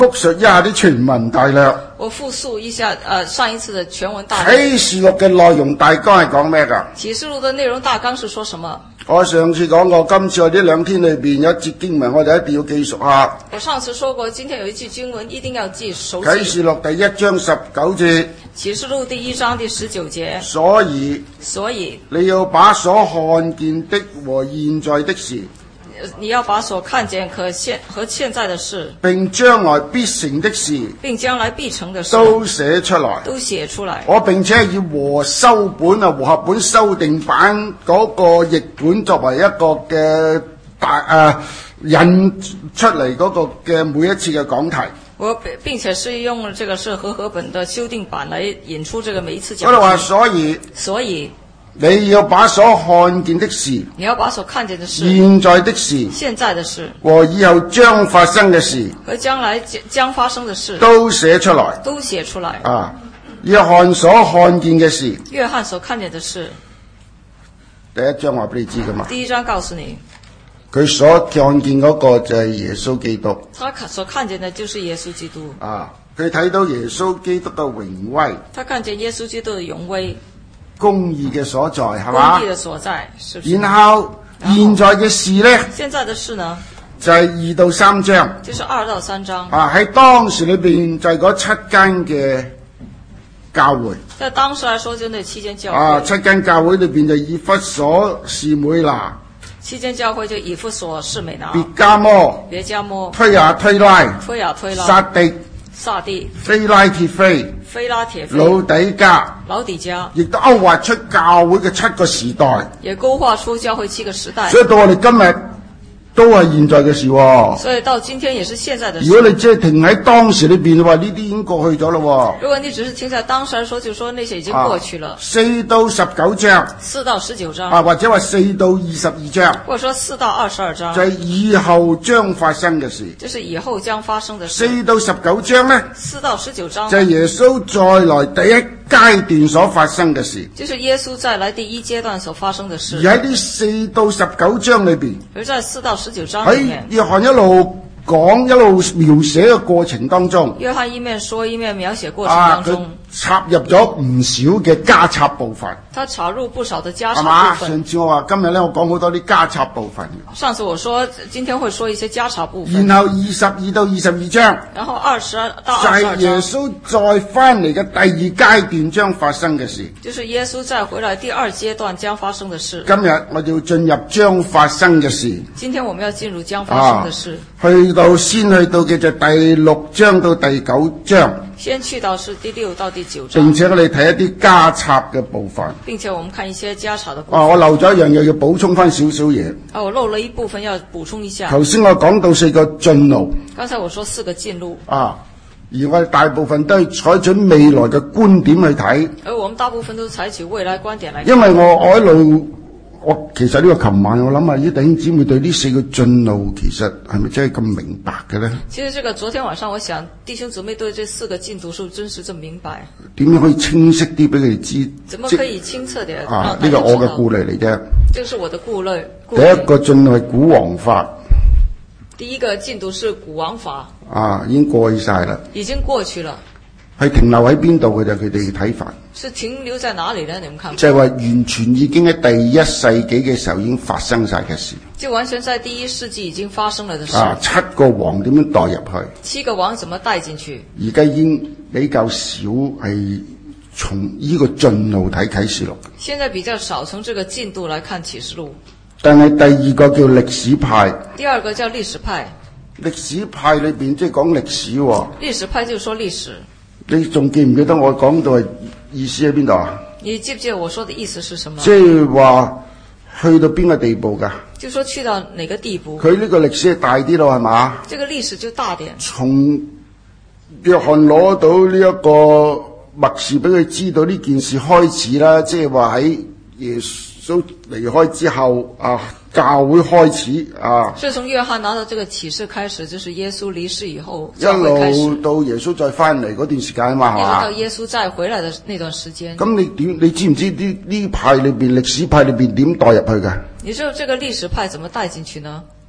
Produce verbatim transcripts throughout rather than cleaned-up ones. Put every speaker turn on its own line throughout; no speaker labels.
複述一下啲全文大略。
我复述一下，呃，上一次的全文大
啟示錄嘅內容大綱係講咩㗎？
啟示錄的內容大綱是說什麼？
我上次講過，今次我呢兩天裏邊有一節經文，我哋一定要記熟下。
我上次說過，今天有一句經文一定要記熟記。
啟示錄第一章十九節。
啟示錄第一章第十九節。
所以，
所以
你要把所看見的和現在的事，
你要把所看見和現和現在的事，
並將來必成的事，
並將來必成的事，
都寫出來，
都寫出來。
我並且以和修本啊、和合本修訂版嗰個譯本作為一個嘅大誒引出嚟嗰個嘅每一次嘅講題。
我並且是用了這個是和合本的修訂版來引出這個每一次講題。
我哋話，所以
所以
你要把所看見的事，
你要把所看見的事，
現在的事，
現在的事
和以後將發生嘅事，
和將來將發生的事，
都寫出來，
都寫出來。
啊，約翰所看見嘅事，
約翰所看見的事，
第一章話俾你知噶嘛？
第一章告訴你，
佢所看見嗰個就係耶穌基督。
他所看見的就是耶穌基督。
啊，佢睇到耶穌基督嘅榮威，
他看見耶穌基督的榮威。
公義嘅所在係嘛？
公義嘅所在，是不是？
然後現在嘅事呢？
現在的事呢？
就係二到三章。
就是二到三章。
啊，喺當時裏邊就係嗰七間嘅教會。
在當時來說，就那七間教會。
啊，七間教會裏邊就以弗所、士每拿。
七間教會就以弗所、士每拿。
別迦摩。
別迦摩。
推雅推拉。
推雅推拉。
撒狄。
撒狄、
非拉鐵非、
非拉鐵非、
老底加、
老底加，
亦都勾畫出教會嘅七個時代，
也勾畫出教會七個時代。
所以到我哋今日都係現在嘅事喎。
所以到今天也是現在的事。
如果你只係停喺當時裏邊嘅話，呢啲已經過去咗咯。
如果你只是停在當時來說，就說那些已經過去了。
四、啊、到十九章。
四到十九章。
啊，或者話四到二十二章。
或者說四到二十二章。
就係以後將發生嘅事。
就是以後將發生的事。
四到十九章呢？
四到十九章。
就係耶穌再來第一階段所發生嘅事。
就是耶穌再來第一階段所發生的事。
而喺呢四到十九章裏邊。
而在四到十九章裏面。
喺約翰一路講一路描寫嘅過程當中，
約翰一面說一面描寫過程當中，
啊、插入咗唔少嘅加插部分。
他插入不少的加插部分。
上次我話今日咧，我講好多啲加插部分。
上次我說今天會說一些加插部分。
然後二十二到二十二章，
然後二十二到二十二章，
就係耶穌再翻嚟嘅第二階段將發生嘅事。
就是耶穌再回來第二階段將發生的事。
今日我哋要進入將發生嘅事。
今天我們要進入將發生的事。
啊、去到先去到嘅就第六章到第九章。
先去到是第六到第九章。
並且我哋睇一啲加插嘅部分。
並且我們看一些加插的部分。
啊，我漏咗一樣嘢要補充翻少少嘢。
啊，我漏了一部分要補充一下。
頭先我講到四個進路。
剛才我說四個進路。
啊，而我哋大部分都係採取未來嘅觀點去睇。
而我們大部分都採取未來觀點來睇。
因為我我一路。我其實呢個琴晚我諗下啲弟兄姊妹對呢四個進路其實係咪真係咁明白嘅咧？
其實這個昨天晚上我想弟兄姊妹對這四個進度是不是真實咁明白？
點樣可以清晰啲俾佢哋知？
怎麼可以清澈啲？
啊，呢個我嘅顧慮嚟啫。
這個是我的顧慮。
第一個進路係古王法。
第一個進度是古王法。
啊，已經過去晒啦。
已經過去了。
係停留喺邊度嘅就佢哋嘅睇法。
是停留在哪裡呢？你們看。
就係話完全已經喺第一世紀嘅時候已經發生晒嘅事。
就完全在第一世紀已經發生了嘅事。
啊，七個王點樣帶入去？
七個王怎麼帶進去？
而家已經比較少係從呢個進路睇啟示錄。
現在比較少從這個進度來看啟示錄。
但係第二個叫歷史派。
第二個叫歷史派。
歷史派裏邊即係講歷史喎。
歷史派就說歷史。
你仲記唔記得我講到係意思喺邊度啊？
你記唔記得我說的意思是什麼？
即係話去到邊個地步㗎？
就說去到哪個地步？
佢呢個歷史係大啲咯，係嘛？
這個歷史就大點。
從約翰攞到呢一個默示俾佢知道呢件事開始啦，即係話喺耶穌離開之後啊。教會開始啊，
所以從約翰拿到這個啟示開始，就是耶穌離世以後，
一路到耶穌再翻嚟嗰段時間啊嘛，係嘛？
一直到耶穌再回來的那段時間。
咁你點？你知唔知呢呢派裏邊歷史派裏邊點帶入去㗎？
你知道這個歷史派怎麼帶進去呢？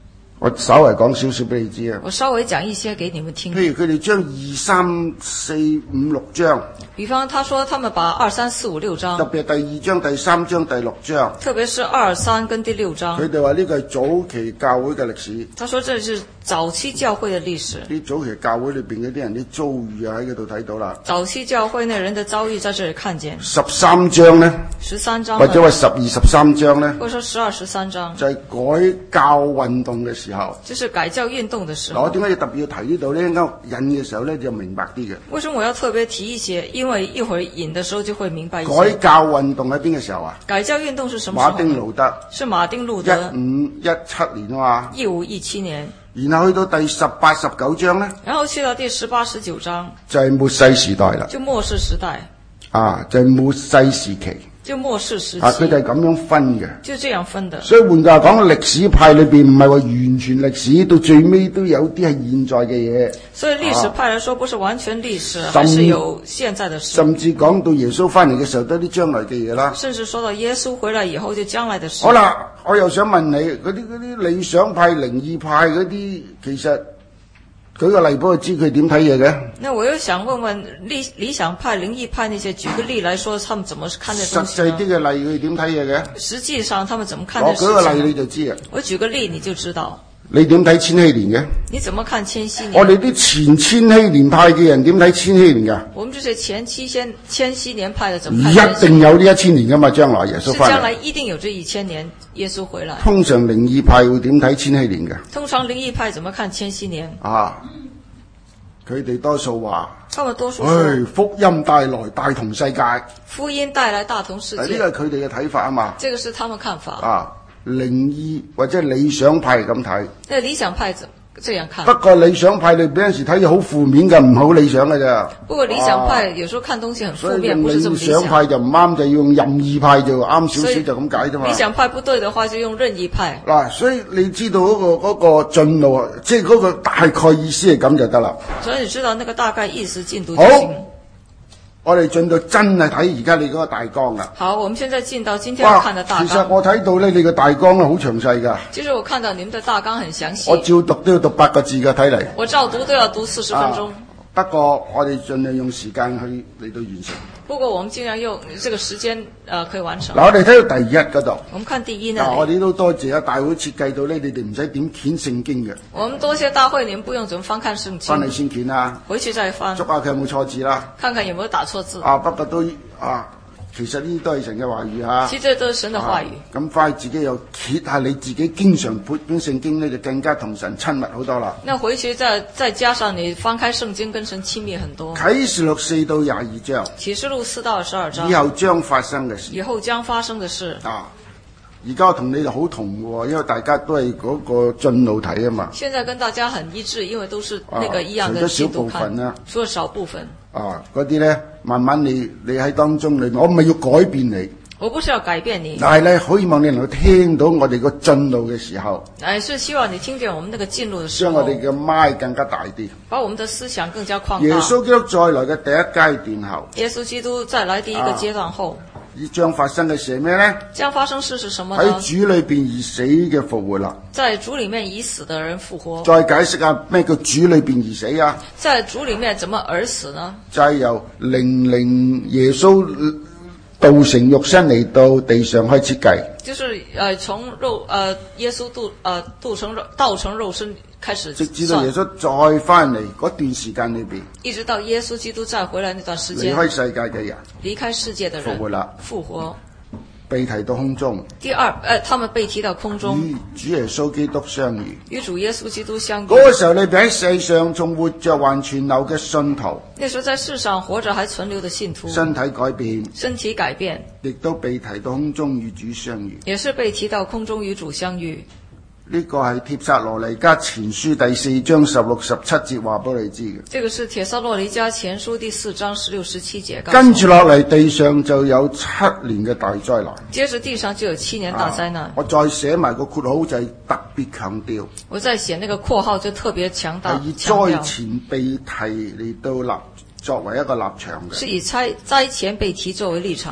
我稍微講少少俾你知啊。
我稍微講一些給你們聽。
譬如佢哋將二三四五六章，
比方他說他們把二三四五六章，
特別係第二章、第三章、第六章，
特別是二三跟第六章，
佢哋話呢個係早期教會嘅歷史。
他說這是早期教會嘅歷史。
啲早期教會裏邊嗰啲人啲遭遇啊喺嗰度睇到啦。
早期教會那人的遭遇在這裡看見。
十三章呢，
十三章
或者話十二十三章呢，
或者說十二十三章，
就係改教運動嘅時候。
就是改教運動嘅時候。
我點解要特別要提呢度呢？啱引嘅時候呢，就明白啲嘅。
為什麼我要特別提一些？因為一會兒引的時候就會明白一些。
改教運動喺邊嘅時候啊？
改教運動是什麼時候？
馬丁路德。
是馬丁路德。
一五一七年啊嘛。
一五一七年。
然後去到第十八、十九章呢，
然後去到第十八、十九章，
就係末世時代啦。
就末世時代。
啊，就係末世時期。
就末世時期。
啊，佢哋係咁樣分嘅。
就這樣分的。
所以換句話講，歷史派裏邊唔係話完全歷史，到最尾都有啲係現在嘅嘢。
所以歷史派來說，不是完全歷史，還是有現在的事。
甚至講到耶穌翻嚟嘅時候，都係啲將來嘅嘢啦。
甚至說到耶穌回來以後，就將來的事。
好啦，我又想問你，嗰啲嗰啲理想派、靈意派嗰啲，其實舉個例俾我知佢點睇嘢嘅。
那我又想問問理理想派、靈意派那些，舉個例來說，他們怎麼看這東西呢？
實際啲嘅例，佢點睇嘢嘅？
實際上，他們怎麼看這事情？
我舉個例你就知啊。
我舉個例你就知道。
你點睇千禧年嘅？
你怎麼看千禧年？
我哋啲前千禧年派嘅人點睇千禧年噶？
我們這些前期先千禧年派的怎麼看？
一定有呢一千年噶嘛，將來耶穌翻嚟。
是將來一定有這一千年耶穌回來。
通常靈意派會點睇千禧年嘅？
通常靈意派怎麼看千禧年？
啊，佢哋多數話，
他們多數說，
唉，福音帶來大同世界。
福音帶來大同世界。
呢個係佢哋嘅睇法啊嘛。
這個是他們看法。
啊。靈意或者理想派咁睇，
那理想派怎這樣看？
不過理想派你俾陣時睇嘢好負面嘅，唔好理想嘅咋。
不過理想派有時候看東西很負面，不是這麼理想。
理想派就唔啱，就要用任意派就啱少少就咁解啫嘛。
理想派不對的話，就用任意派。
嗱，所以你知道嗰、那個嗰、那個進路，即係嗰個大概意思係咁就得啦。
所以你知道那個大概意思進度就行。
好，我哋進到真係睇而家你嗰個大綱啦。
好，我們現在進到今天要看的大綱。
其實我睇到咧，你個大綱咧好詳細噶。
其實我看到你們的大綱很詳細。
我照讀都要讀八個字嘅，睇嚟。
我照讀都要讀四十分鐘。
啊，不過我哋盡量用時間去嚟到完成。
不過我們盡量用這個時間，呃，可以完成。
嗱，我哋睇到第一嗰度。
我們看第一呢。
嗱，我哋都多謝啊大會設計到咧，你哋唔使點卷聖經嘅。
我們多謝大會，你們不用怎麼翻看聖經。
翻嚟先卷啊。
回去再翻。
捉下佢有冇錯字啦。
看看有沒有打錯字。
啊，不過都啊。其實呢啲都係神嘅話語嚇，
其實這都是神嘅話語。咁
翻去自己又揭下你自己經常撥本聖經咧，就更加同神親密好多啦。
那回去再再加上你翻開聖經，跟神親密很多。
啟示錄四到廿二章。
啟示錄四到二十二章。
以後將發生嘅事。
以後將發生嘅事。啊，
而家我同你哋好同喎，因為大家都係嗰個進路睇啊嘛。
現在跟大家很一致，因為都是那個一樣嘅進度看。除咗少部分啦，除咗少部分。
啊，嗰啲咧，慢慢你你喺當中裏面，我唔係要改變你，
我不是要改變你，
但係咧，希望你能夠聽到我哋個進路嘅時候，
誒，是希望你聽見我們那個進路嘅時候，
將我哋嘅麥更加大啲，
把我們的思想更加擴大。
耶穌基督再來嘅第一階段後，
耶穌基督再來第一個階段後，
呢、啊、將發生嘅事係咩咧？
將發生事是什麼呢？
喺主裏邊而死嘅復活啦，
在主裏面已死的人復活。
再解釋下咩叫主裏邊而死啊？
在主裏面怎麼而死呢？
就係由靈靈耶穌道成肉身嚟到地上開始計，
就是呃從肉呃耶穌度呃道成肉道成肉身開始，
直至到耶穌再翻嚟嗰段時間裏邊，
一直到耶穌基督再回來那段時間，
離開世界嘅人，
離開世界的人
復活啦，
復活。
被提到空中。
第二，呃，他們被提到空中，
與主耶穌基督相遇。
與主耶穌基督相遇。
嗰個時候，你哋喺世上仲活着還存留嘅信徒。
那時候在世上活着還存留的信徒。
身體改變。
身體改變。
亦都被提到空中與主相遇。
也是被提到空中與主相遇。
呢個係帖撒羅尼迦前書第四章十六十七節話俾你知嘅。
這個是帖撒羅尼迦前書第四章十六十七節。
跟住落嚟，地上就有七年嘅大災難。
接着地上就有七年大災難。
啊、我再寫埋個括號就係特別強調。
我再寫那個括號就特別強大。
係以災前被提嚟到立作為一個立場嘅。
是以災災前被提作為立場。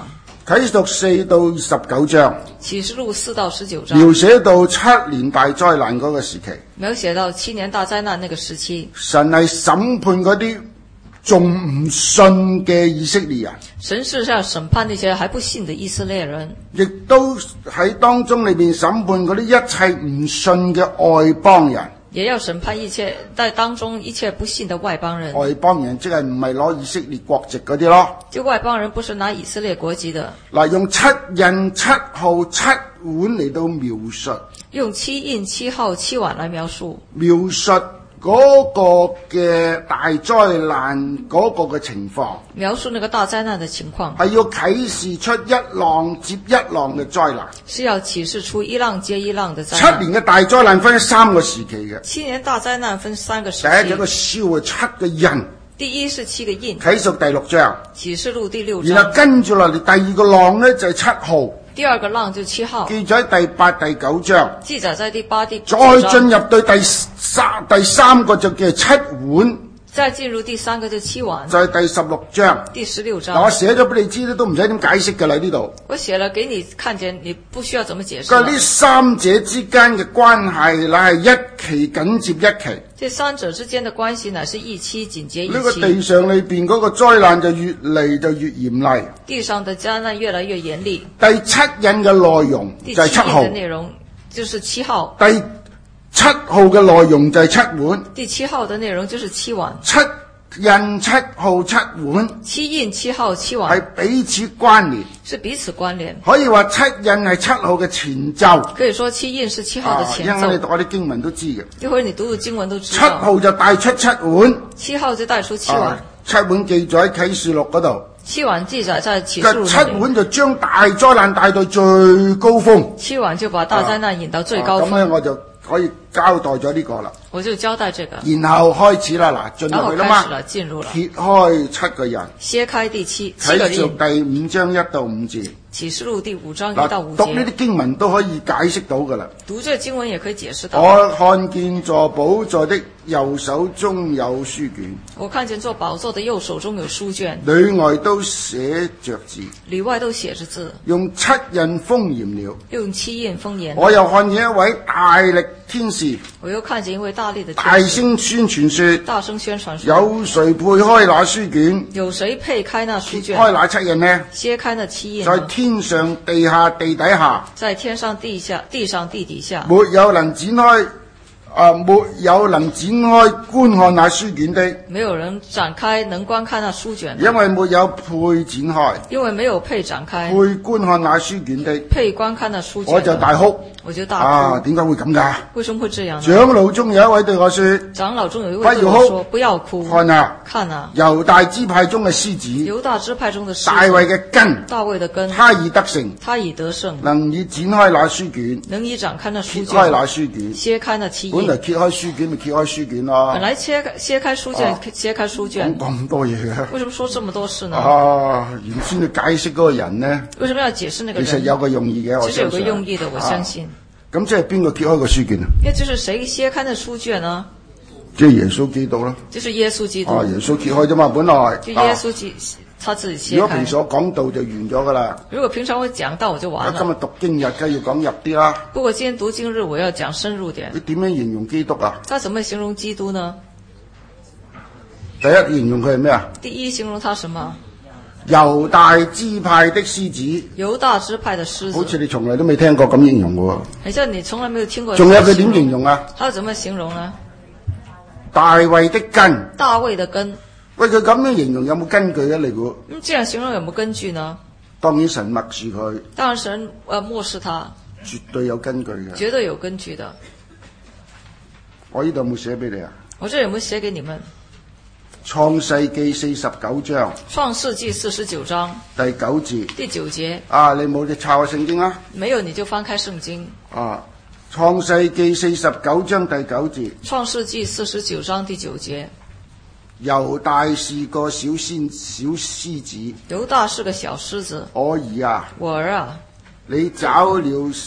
啟示錄四到十九章，
啟示錄四到十九章
描寫到七年大災難嗰個時期，
描寫到七年大災難那個時期，
神係審判嗰啲仲唔信嘅以色列人，
神是要審判那些還不信的以色列人，
亦都喺當中裏面審判嗰啲一切唔信嘅外邦人。
也要審判一切在當中一切不信的外邦人。
外邦人即係唔係攞以色列國籍嗰啲咯。
就外邦人不是拿以色列國籍的。
嗱，用七印七號七碗嚟到描述，
用七印七號七碗來描述，
描述嗰個嘅大災難嗰個嘅情況，
描述那個大災難的情況，
係要啟示出一浪接一浪嘅災難，
是要啟示出一浪接一浪的災難。
七年嘅大災難分三個時期嘅，
七年大災難分三個時期。
第一就個燒嘅七個印，
第一是七個印，
啟示錄第六章，
啟示錄第六章，
然後跟住落嚟第二個浪呢，就係七號。
第二個浪就七號，
記載喺第八、第九章，
記載在第八、第
再進入對第三第三個就叫七碗，
再進入第三個就七碗，
就係第十六章。
第十六章，
嗱，我寫咗俾你知咧，都唔使點解釋㗎啦呢度。
我寫了給你看見，你不需要怎麼解釋。
佢話呢三者之間嘅關係乃係一期緊接一期。
這三者之間的關係乃是一期緊接一期。
呢個地上裏邊嗰個災難就越嚟就越嚴厲。
地上的災難越來越嚴厲。
第七印嘅內容就係七號。
第七印的內容就是七號。
第七號嘅內容就係七碗。
第七號的內容就是七碗。
七印七號七碗。
七印七號七碗。
係彼此關聯。
是彼此關聯。
可以話七印係七號嘅前奏。
可以說七印是七號的前奏。
因為你讀嗰啲經文都知嘅。
一會兒你讀讀經文都知道。
七號就帶出七碗。
七號就帶出七碗。啊、
七碗記載喺啟示錄嗰度。
七碗記載在啟示錄。
七碗就將大災難帶到最高峰。
七碗就把大災難引到最高峰。
咁咧、啊啊、我就可以交代咗呢個啦。
我就交代這個。
然後開始啦，嗱，進入去啦嘛。
進入了。
揭開七個人。
揭開第七七個印。
啟示錄第五章一到五節。
啟示錄第五章一到五節。
讀呢啲經文都可以解釋到噶啦。
讀這經文也可以解釋到。
我看見坐寶座的右手中有書卷。
我看見坐寶座的右手中有書卷。
裏外都寫着字。
裏外都寫着字。
用七印封嚴了。
用七印封嚴。
我又看見一位大力天使。
我又看見一位大力的天使。
大聲宣傳說。
大聲宣傳說。
有誰配開那書卷？
有誰配開那書卷？
開那七印呢？
揭開那七印。
在天上、地下、地底下。
在天上、地下、地上、地底下。
沒有能展開。啊！沒有能展開觀看那書卷的，
沒有人展開能觀看那書卷的，
因為沒有配展開，
因為沒有配展開，
配觀看那書卷的，
配觀看那書卷的，
我就大哭，
我就大哭。
啊！點解會咁㗎？
為什麼會這樣呢？
長老中有一位對我說，
長老中有一位對我說，不要哭，
看啊，
看啊，
猶大支派中嘅獅子，
猶大支派中的獅子，
大衛嘅根，
大衛的根，
他已得勝，
他已得勝，
能以展開那書卷，
能以展開那書卷，
揭開那書卷，
揭開那七印，
本來揭開書卷咪揭開書卷咯，
本來揭開揭開書卷，揭開書卷，
講咁多嘢嘅，
為什麼說這麼多事呢？
啊，原先去解釋嗰個人呢？
為什麼要解釋那個人？
其實有個用意嘅，我
其實有個用意的，我相信。
咁即係邊個揭開個書卷啊？
那就是誰揭開那書卷呢？
即係耶穌基督咯。
就是耶穌基督。
啊，耶穌揭開啫嘛，本來。
就耶穌基，他自己揭開。
如果平時我講道就完咗噶啦。
如果平常我講道我就完了。
今日讀經日梗係要講入啲啦。
不過今天讀經日我要講深入點。
你點樣形容基督啊？
他怎麼形容基督呢？
第一形容佢係咩啊？
第一形容他什麼？
猶大支派的獅子，
猶大支派的獅子，
好似你從來都未聽過咁形容嘅喎。
好像你從來沒有聽過。
仲有佢點形容啊？
他怎麼形容呢？
大衛的根，
大衛的根。
喂，佢咁樣形容有冇根據啊？你估？
咁這樣形容有冇根據呢？
當然神默示佢。
當然神呃漠視他。
絕對有根據嘅。
絕對有根據的。
我呢度有冇寫俾你啊？
我這有冇寫給你們？
創世記四十九章，
創世記四十九章
第九節，
第九節
啊，你冇就抄下聖經啦。
沒有你就翻開聖經。
啊，創世記四十九章第九節，
創世記四十九章第九節，
猶大是個小仙小獅子，
猶大是個小獅子，
我兒啊，
我兒啊，
你找了食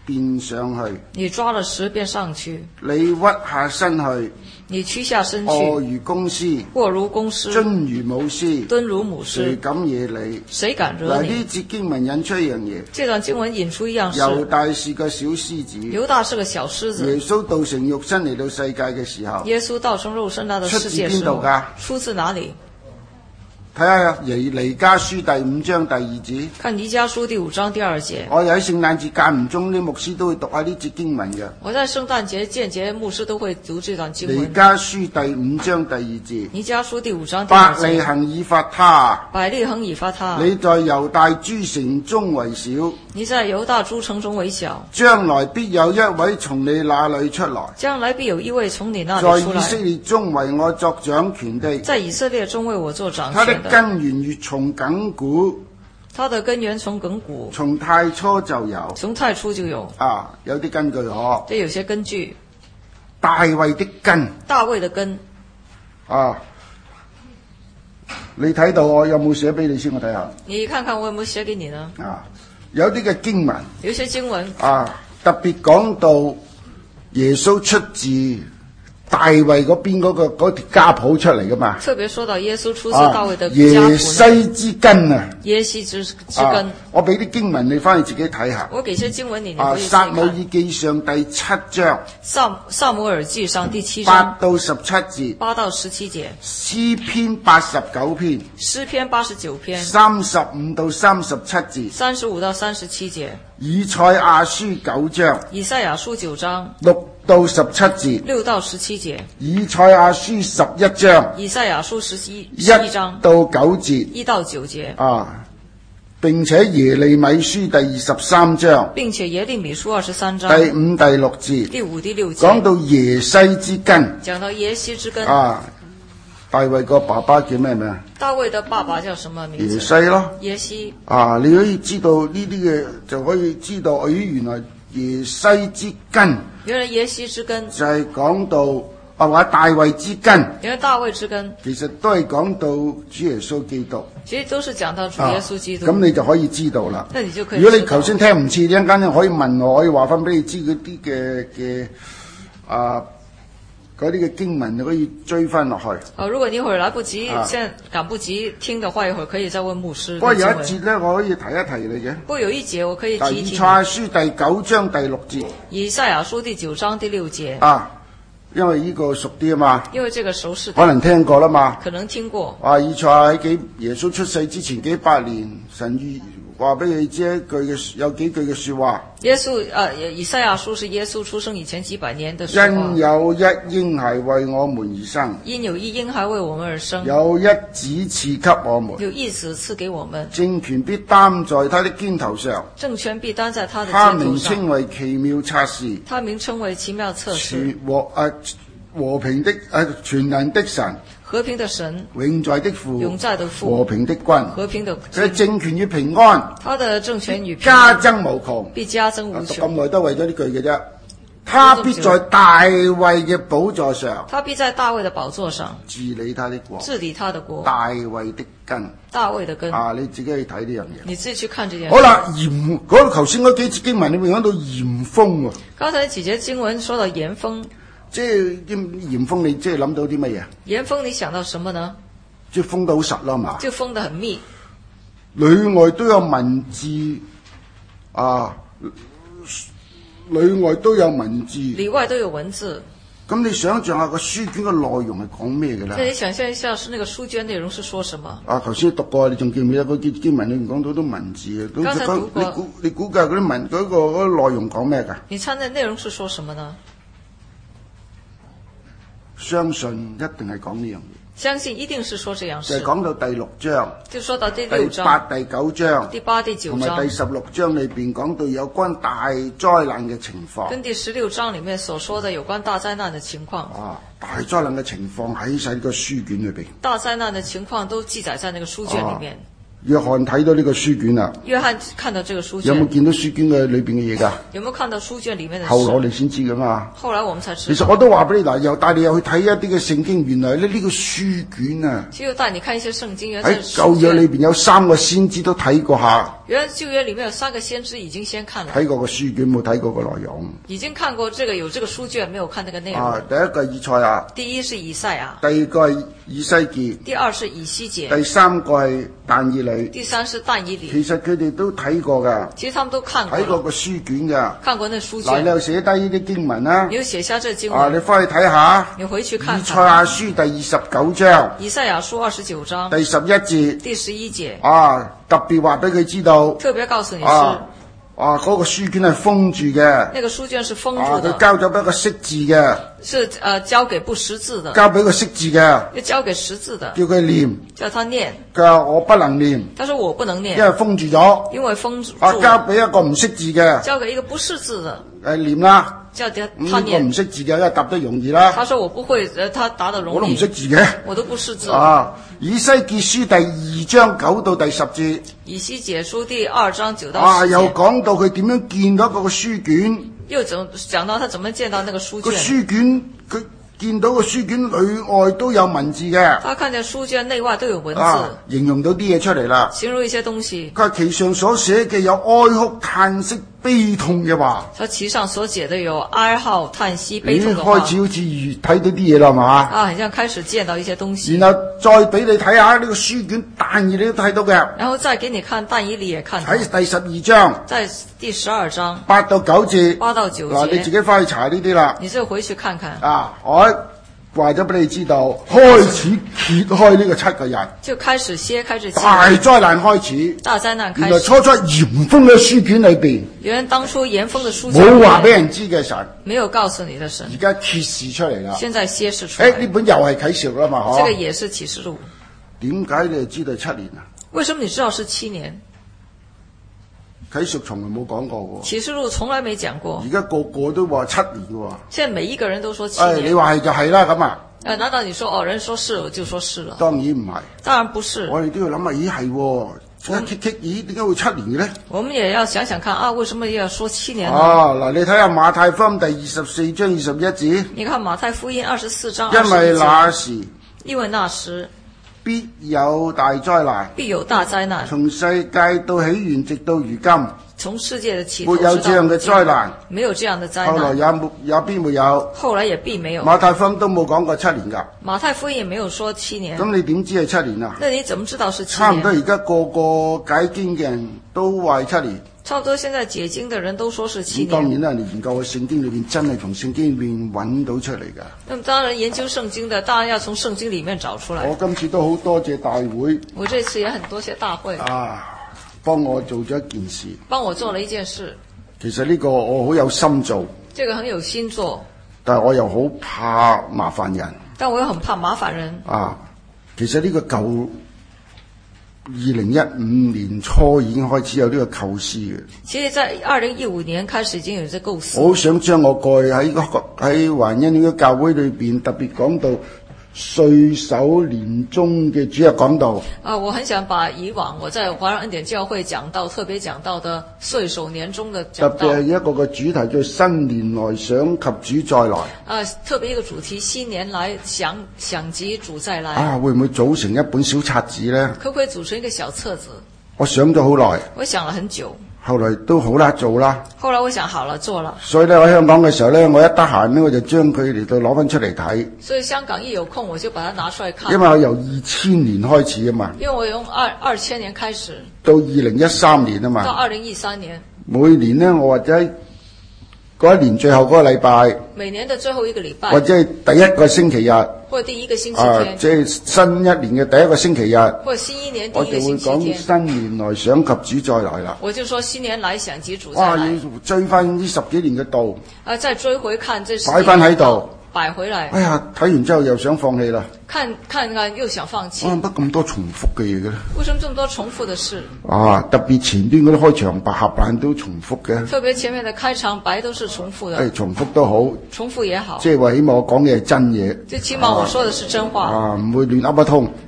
便上去，
你抓了石便上去，
你屈下身去，
你屈下身
臥
去，
如公獅，
卧如公獅，
蹲如母獅，
蹲如母
誰
獅，
敢惹你？
誰敢惹
嗱，
你？
呢節經文引出一樣嘢，
這段經文引出一樣
猶
事，
大是個小獅子，
猶大是個小獅
耶
子。
穌道成肉身嚟到世界嘅時候，
耶穌道成肉身來到世界時候
出自邊度㗎？
出自哪裡？
睇下彌彌迦書第五章第二節。
看彌迦書第五章第二節。
我有喺聖誕節間唔中啲牧師都會讀下呢節經文嘅。
我在聖誕節間節牧師都會讀這段經文。
彌迦書第五章第二節。
彌迦書第五章第二節。
伯利恆以法他，
百利恆以法他，
你在猶大諸城中為小，
你在猶大諸城中為小，
將來必有一位從你那裡出來，
將來必有一位從你那
在
裡出來，
以色列中為我作掌權的，
在以色列中為我做掌
他的
權的。
根源越從亙古，
他的根源從亙古，
從太初就有。
從太初就有。
啊，有啲根據嗬。
這有些根據。
大衛的根，
大衛的根。
啊，你睇到我有冇寫俾你先？我睇下。
你看看我有冇寫給你呢？
啊，有啲嘅經文。
有些經文。
啊，特別講到耶穌出自大衛嗰邊嗰個嗰條家譜出嚟噶嘛？
特別說到耶穌出自大衛的家譜、
啊。耶西之根啊！
耶西之之根。
啊、我俾啲經文你翻去自己睇下。
我給些經文你，你
啊，
可以
撒母耳記上第七章。
撒撒母耳記上第七章。
八到十七節。
八到十七節。
詩篇八十九篇。
詩篇八十九篇。
三十五到三十七節。
三十五到三十七節。
以賽亞書九章。
以賽亞書九章。
六到十七節。
六到十七節。
以賽亞書十一章。
以賽亞書十一
一
十一章。
到九節。
一到九節。
啊，並且耶利米書第二十三章。
並且耶利米書二十三章。
第五、第六節。
第五、第六節。
講到耶西之根。
講到耶西之根。
啊，大衛個爸爸叫咩名？
大衛的爸爸叫什麼名字？
耶西咯。
耶西。
啊，你可以知道呢啲嘅，就可以知道，咦，原來耶西之根。
原來耶西之根。
就係講到啊，或者大衛之根。
原來大衛之根。
其實都係講到主耶穌基督。
其實都是講到主耶穌基督。
咁、啊、你就可以知道啦。
那你就可以。
如果你頭先聽唔切，一陣間可以問我，可以話翻俾你知嗰啲嘅嘅啊。嗰啲嘅經文就可以追翻落去。
哦，如果你一會兒來不及，
啊、
現在趕不及聽的話，一會兒可以再問牧師。
不過有一節咧，我可以提一提你嘅。
不過有一節我可以提一提。
以賽亞書第九章第六節。
以賽亞書第九章第六節。
啊，因為呢個熟啲啊嘛。
因為這個熟悉。
可能聽過啦嘛。
可能聽過。
啊，以賽亞喺幾耶穌出世之前幾百年，神預話俾你知一句嘅有幾句嘅説話。
耶穌呃，以賽亞書是耶穌出生以前幾百年的時候。
因有一嬰孩為我們而生。
因有一嬰孩為我們而生。
有一子賜給我們。
有一子賜給我們。
政權必擔在他的肩頭上。
政權必擔在他的肩頭上。
他名稱為奇妙策士。
他名稱為奇妙策士。
和誒和平的誒全能的神。
和平的神，
永在的父，
永在的父，
和平的君，
和平的君，
佢政權與平安，
他的政權與
加增無窮，
必加增無窮。
咁耐都為咗呢句嘅啫。他必在大衛嘅寶座上，
他必在大衛的寶座上
治理他的國，
治理他的國。
大衛的根，
大衛的根
啊，你自己去睇呢樣嘢。
你自己去看這件事。
好啦，嚴嗰頭先嗰幾節經文裏面講到嚴風喎。
剛才幾節經文說到嚴風。
即係嚴封，你即係諗到啲乜嘢？
嚴封，你想到什麼呢？
即係封得好實啦嘛。
就封得很密。
裏外都有文字啊，裏外都有文字。
裏外都有文字。
咁你想象下個書卷嘅內容係講咩嘅咧？
那你想象一下，是那個書卷內容是說什麼？
啊，頭先讀過，你仲記唔記得嗰啲經文裏面講到好多文字嘅？
剛才讀過。
你估你估計嗰啲文嗰、嗰個嗰、嗰個內容講咩㗎？
你猜那內容是說什麼呢？
相信一定係講呢樣嘢。
相信一定是說這樣事。
就係講到第六章。
就說到第六章。
第八、第九章。
第八、第九章。
同埋第十六章裏邊講到有關大災難嘅情況。
跟第十六章裡面所說的有關大災難的情況。
啊，大災難嘅情況喺晒個書卷裏邊。
大災難的情況都記載在那個書卷裡面。
約翰睇到呢個書卷啦，
約翰看到這個書
有冇
卷，
見到書卷嘅裏邊嘅嘢㗎？
有沒有看到書卷裡面的
後來我
事？
哋先知㗎嘛。
後來我們才知道。
其實我都話俾你嗱，又帶你又去睇一啲嘅聖經，原來咧呢個書卷啊，
其實又帶你看一些聖經，原來
喺
這是書
舊約裏
卷。
邊有三個先知都睇過下，
原來舊約裡面有三個先知已經先看了，
睇過個書卷冇睇過個內容。
已經看過這個有這個書卷，沒有看這個內容。
啊，第一個以賽亞，
第一是以賽亞，
第二個係以西結，
第二是以西結，
第三個係但以理。
第三是但以理。
其實佢哋都睇過㗎，
其實他們都看過了，
睇過個書卷㗎。
看過那書
嗱，你
卷。
又寫低呢啲經文啦
你，就寫下這經
啊，
文，
你翻去睇下。
你回去看
以賽
看。
亞書第二十九章
以賽亞書二十九章
第十一節，
第十一節，
啊，特別話俾佢知道，
特別告訴你是
啊啊，嗰、個書卷係封住嘅，
那個書卷是封
啊，
住的
佢，交咗俾一個識字嘅，
是呃交給不識字的，
交俾個識字嘅，
要交給識字的，
叫佢念，
叫他念。
佢話我不能念，
他說我不能
因
念，
為封住咗，
因為封住
啊，交
了。
俾一個唔識字嘅，
交給一個不識字的，
誒念啦，
叫他
咁
他念
呢個唔。識字嘅，因為答得容易啦，
他說我不會，呃，他答得
我
容易
都唔識，字嘅，
我都不識字。
啊，以西結書第二章九到第十節。
以西結書第二章九到
啊，
十節，
又講到佢點樣見到嗰個書卷，
又怎講到他怎麼見到那個書
個
卷？
書卷佢見到個書卷裏外都有文字嘅，
他看見書卷內外都有文字，
啊，形容到啲嘢出嚟啦。
形容一些東西。
佢話其上所寫嘅有哀哭嘆息悲痛嘅話，
他其上所寫的有哀號、嘆息、悲
已經
痛的話，
開始好似睇到啲嘢啦，係嘛？
啊，好像開始見到一些東西。
然後再俾你睇下呢個書卷，但以你都睇到嘅，
然後再給你看，但以理也看到，
喺第十二章
在第十二章
八到九節，
八到九
嗱，你自
節，
己翻去查呢啲啦。
你就回去看看，
啊，我話咗俾你知道，開始揭開呢個七個人。
就開始揭開這七
大災難開始，
大災難
原來
開始。
初初嚴封嘅書卷裏邊
原來當初嚴封的書卷
冇話俾人知嘅神，
沒有告訴你的神
而，家揭示出嚟啦。
現在揭示出來。
誒，呢本又係啟示錄啦嘛，嗬？
這個也是啟示錄。
點解你就知道七年啊？
為什麼你知道是七年？
啟示錄從來冇講過喎，
啟示錄從來沒講過
而。家個個都話七年嘅喎。
現在每一個人都說七
誒，你
年。
話係就係啦，咁啊？
呃，難道你說哦，人說是我就說是了？
當然唔係，
當然不是。
我哋都要諗下，咦係喎，一棘棘，咦點解會七年嘅咧？
我們也要想想看啊，為什麼要說七年呢？
啊，嗱，你睇下馬太福音第二十四章二十一節，
你看馬太福音二十四章二
因為
十一節，
那時
因為那時
必有大災難。
必有大災難，
從世界到起源，直到如今，
從世界的起頭
沒有這樣嘅災難，
沒有這樣的災
後來
難，
也沒也必沒有。
後來也必沒有。
馬太福音都冇講過七年㗎，
馬太福音也沒有說七年，
咁你點知係七年啊？
那你怎麼知道是七
差唔多
年？
而家個個解經嘅人都話係七年。
差不多現在解經的人都說是七
咁當
年。
然啦，你研究嘅聖經裏邊真係從聖經裏邊揾到出嚟㗎。
那麼當然研究聖經的，當然要從聖經裡面找出來
我。今次都好多謝大會
我這次也很多謝大會，
啊，幫我做咗一件事。
幫我做了一件事，
其實呢個我好有心做，
這個很有心做，
但係我又好怕麻煩人
但我又很怕麻煩人。
啊。其實呢個舊二零一五年初已經開始有呢個構思嘅。
其實，在二零一五年開始已經有這構思。
我好想將我過去喺嗰個喺華恩呢個教會裏邊特別講到歲首年終嘅主日講道。
啊，我很想把以往我在華人恩典教會講到特別講到的歲首年終的講道。
特別係一個個主題叫新年來想及主再來。
啊，特別一個主題，新年來想想及主再來。
啊，會唔會組成一本小冊子呢？
可不可以組成一個小冊子？
我想咗好耐，
我想了很久，
後來都好啦做啦。
後來我想好了做了。
所以咧，我喺香港嘅時候咧，我一得閒咧，我就將佢嚟到攞翻出嚟睇。
所以香港一有空，我就把它拿出來看。
因為我由二千年開始啊嘛，
因為我用二二千年開始
到二零一三年啊
到
嘛，
二零一三年，
每年咧我或者嗰一年最後嗰個禮拜，
每年的最後一個禮拜，
或者係第一個星期日，啊，
或者第一個星期天，
即係新一年嘅第一個星期日，
或者新一年第
我
一個
就會講
星期天，
新年來想及主再來啦。
我就說新年來想及主再
哇！
來。
要追翻呢十幾年嘅道，
啊，再追回看這十
擺翻喺度，
擺回來，
哎呀，睇完之後又想放棄啦。
看看看又想放棄。
啊，乜咁多重複嘅嘢嘅咧？
為什麼這麼多重複的事？
啊，特別前端嗰啲開場白、合版都重複嘅。
特別前面的開場白都是重複的，
誒，重複都好，
重複也好，
即係話起碼我講嘅係真嘢。
最起碼我說的是真話，
啊，唔會亂噏一通。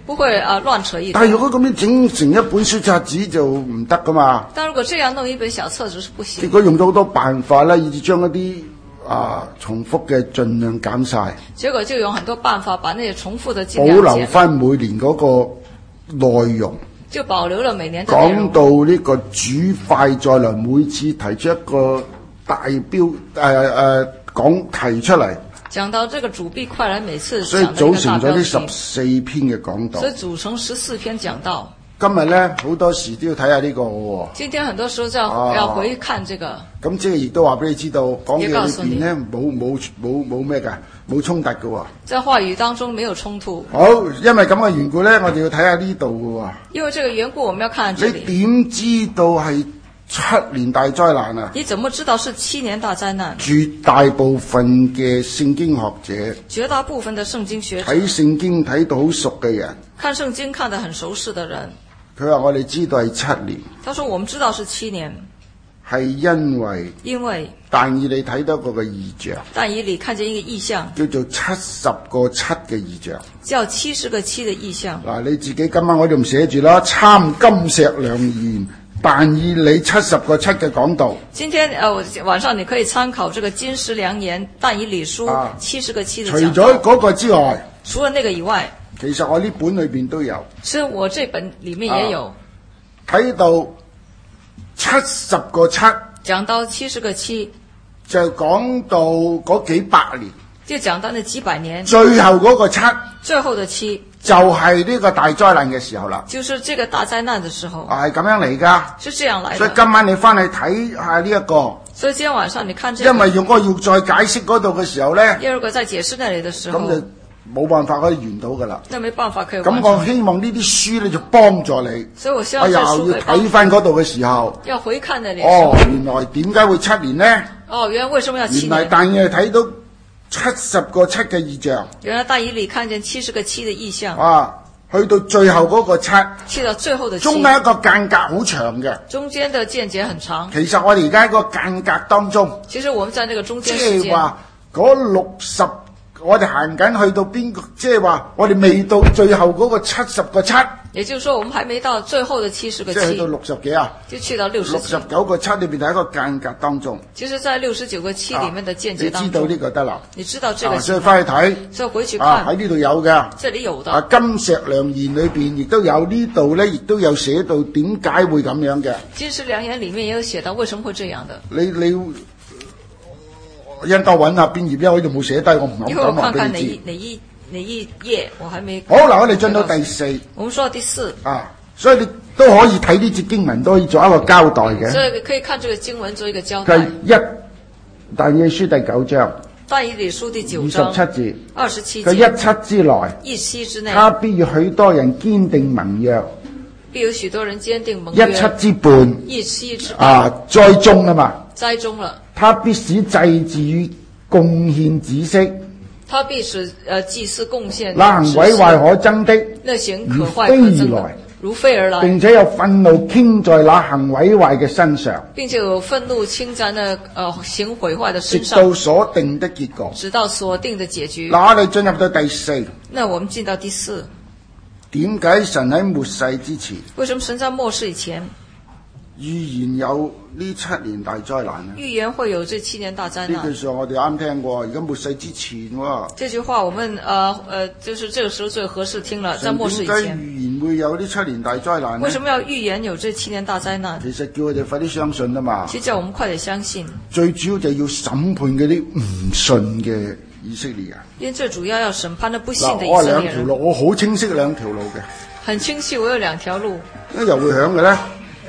不會啊亂扯一通。
但係如果咁樣整成一本小冊子就唔得噶嘛。
但如果這樣弄一本小冊子是不行。
結果用咗好多辦法啦，以至將一啲啊重複嘅盡量減晒。
結果就用很多辦法把那些重複的盡
保
量
留翻每年嗰個內容。
就保留了每年的內容。
講到呢個煮快再來，每次提出一個大標誒誒講提出嚟。
講到這個主必快來，每次
所以組成咗呢十四篇嘅講道。
所以組成十四篇講道。
今日咧好多時都要睇下呢個喎。
今天很多時候就要、啊、要回看這個。
咁即係亦都話俾你知道，講嘢裏邊咧冇冇冇冇咩㗎，冇衝突㗎喎。在
話語當中沒有衝突。
好，因為咁嘅緣故咧，我哋要睇下呢度㗎喎。
因為這個緣故，我們要看這裡。
你點知道係七年大災難啊？
你怎麼知道是七年大災難？
絕大部分嘅聖經學者，
絕大部分的聖經學者
睇聖經睇到好熟嘅人，
看聖經看得很熟悉的人，
佢話我哋知道係七年。
他說我們知道是七年，
係因為
因為
但以理睇到個嘅異象，
但以理看見一個異象，
叫做七十個七嘅異象，
叫七十個七嘅異象。
嗱，你自己今晚我哋唔寫住啦，參金石良言。但以理七十個七嘅講道。
今天呃晚上你可以參考這個金石良言但以理書七十個七的講道。
除咗嗰個之外，
除了那個以外，
其實我呢本裏邊都有。
其實我這本裡面也有。
睇、啊、到七十個七，
講到七十個七，
就講到嗰幾百年，
就講到那幾百年。
最後嗰個七，
最後的七。
就係、是、呢個大災難嘅時候啦，
就是這個大災難的時候，
係咁樣嚟噶，
是這樣來的。
所以今晚你翻去睇下呢一個，
所以今天晚上你看這個，
因為用個要再解釋嗰度嘅時候咧，
第二個在解釋那裡的時候，
咁就冇辦法可以完到噶啦。
那沒辦法可以。
咁我希望呢啲書咧就幫助你，
所以我希望這書
我又要睇翻嗰度嘅時候，
要回看那裡。
哦，原來點解會七年呢？
哦，原來為什麼要七年？
原來但係睇到七十個七嘅異象。
原來但以理看見七十個七的異象。
啊。去到最後嗰個七，
去到最後的七，
中間一個間隔好長嘅，
中間的間隔很長。
其實我哋而家喺個間隔當中，
其實我們在這個中間時間，
即係話嗰六十，我哋行緊去到邊個？即係話我哋未到最後嗰個七十個七。也就是說，我們還沒到最後的七十個七， 即係去到六十幾啊？
就去到六十。
六十九個七裏邊係一個間隔當中。
其實，在六十九個七裏面的間隔當中，
啊、你知道呢個得啦。
你知道這個、啊，
所以翻去睇，
所以回去看。
喺呢度有嘅。
這裡有的。
啊，金石良言裏邊亦都有，呢度咧亦都有寫到點解會咁樣嘅。
金石良言裡面也有寫到為什麼會這樣的。
你你一陣間揾下邊頁，因為我呢度冇寫低，我唔敢講話俾你知。
哪一哪一頁我還沒。
好嗱，我哋進到第四。
我們說到第四。
啊。所以你都可以睇呢節經文，都可以做一個交代嘅。
所以可以看這個經文做一個交代。
第一，但以理書第九章。
但以理書第九章。
二十七節。
二十七節。
佢一七之內。
一七之內。
他必與許多人堅定盟約。
必有許多人堅定盟約。
一七之半。
一七之半。
啊，栽種啊嘛。
栽種了。
他必使祭祀與貢獻止息。
他必使呃祭司貢獻。
那行毀壞可憎的。
那行可壞可憎的。如飛而來，
並且有憤怒傾在那行毀壞嘅身上，
並且有憤怒傾在那呃行毀壞的身上，
直到所定的結局，
直到所定的結局。
嗱，我哋進入到第四，
那我們進到第四，
點解神喺末世之前？
為什麼神在末世以前
預言有呢七年大災難呢？
預言會有這七年大災難。
呢句說話我哋啱聽過，而家末世之前喎。
這句話我們呃呃，就是這個時候最合適聽了，在末世以前。
點解預言會有呢七年大災難呢？
為什麼要預言有這七年大災難？
其實叫我哋快啲相信啊嘛。
其實叫我們快點相信。
最主要就係要審判嗰啲唔信嘅以色列人。
因為最主要要審判那不信的以
色列人。嗱，我
兩
兩條路，我好清晰兩條路嘅。
很清晰，我有兩條路。
咁又會響嘅咧？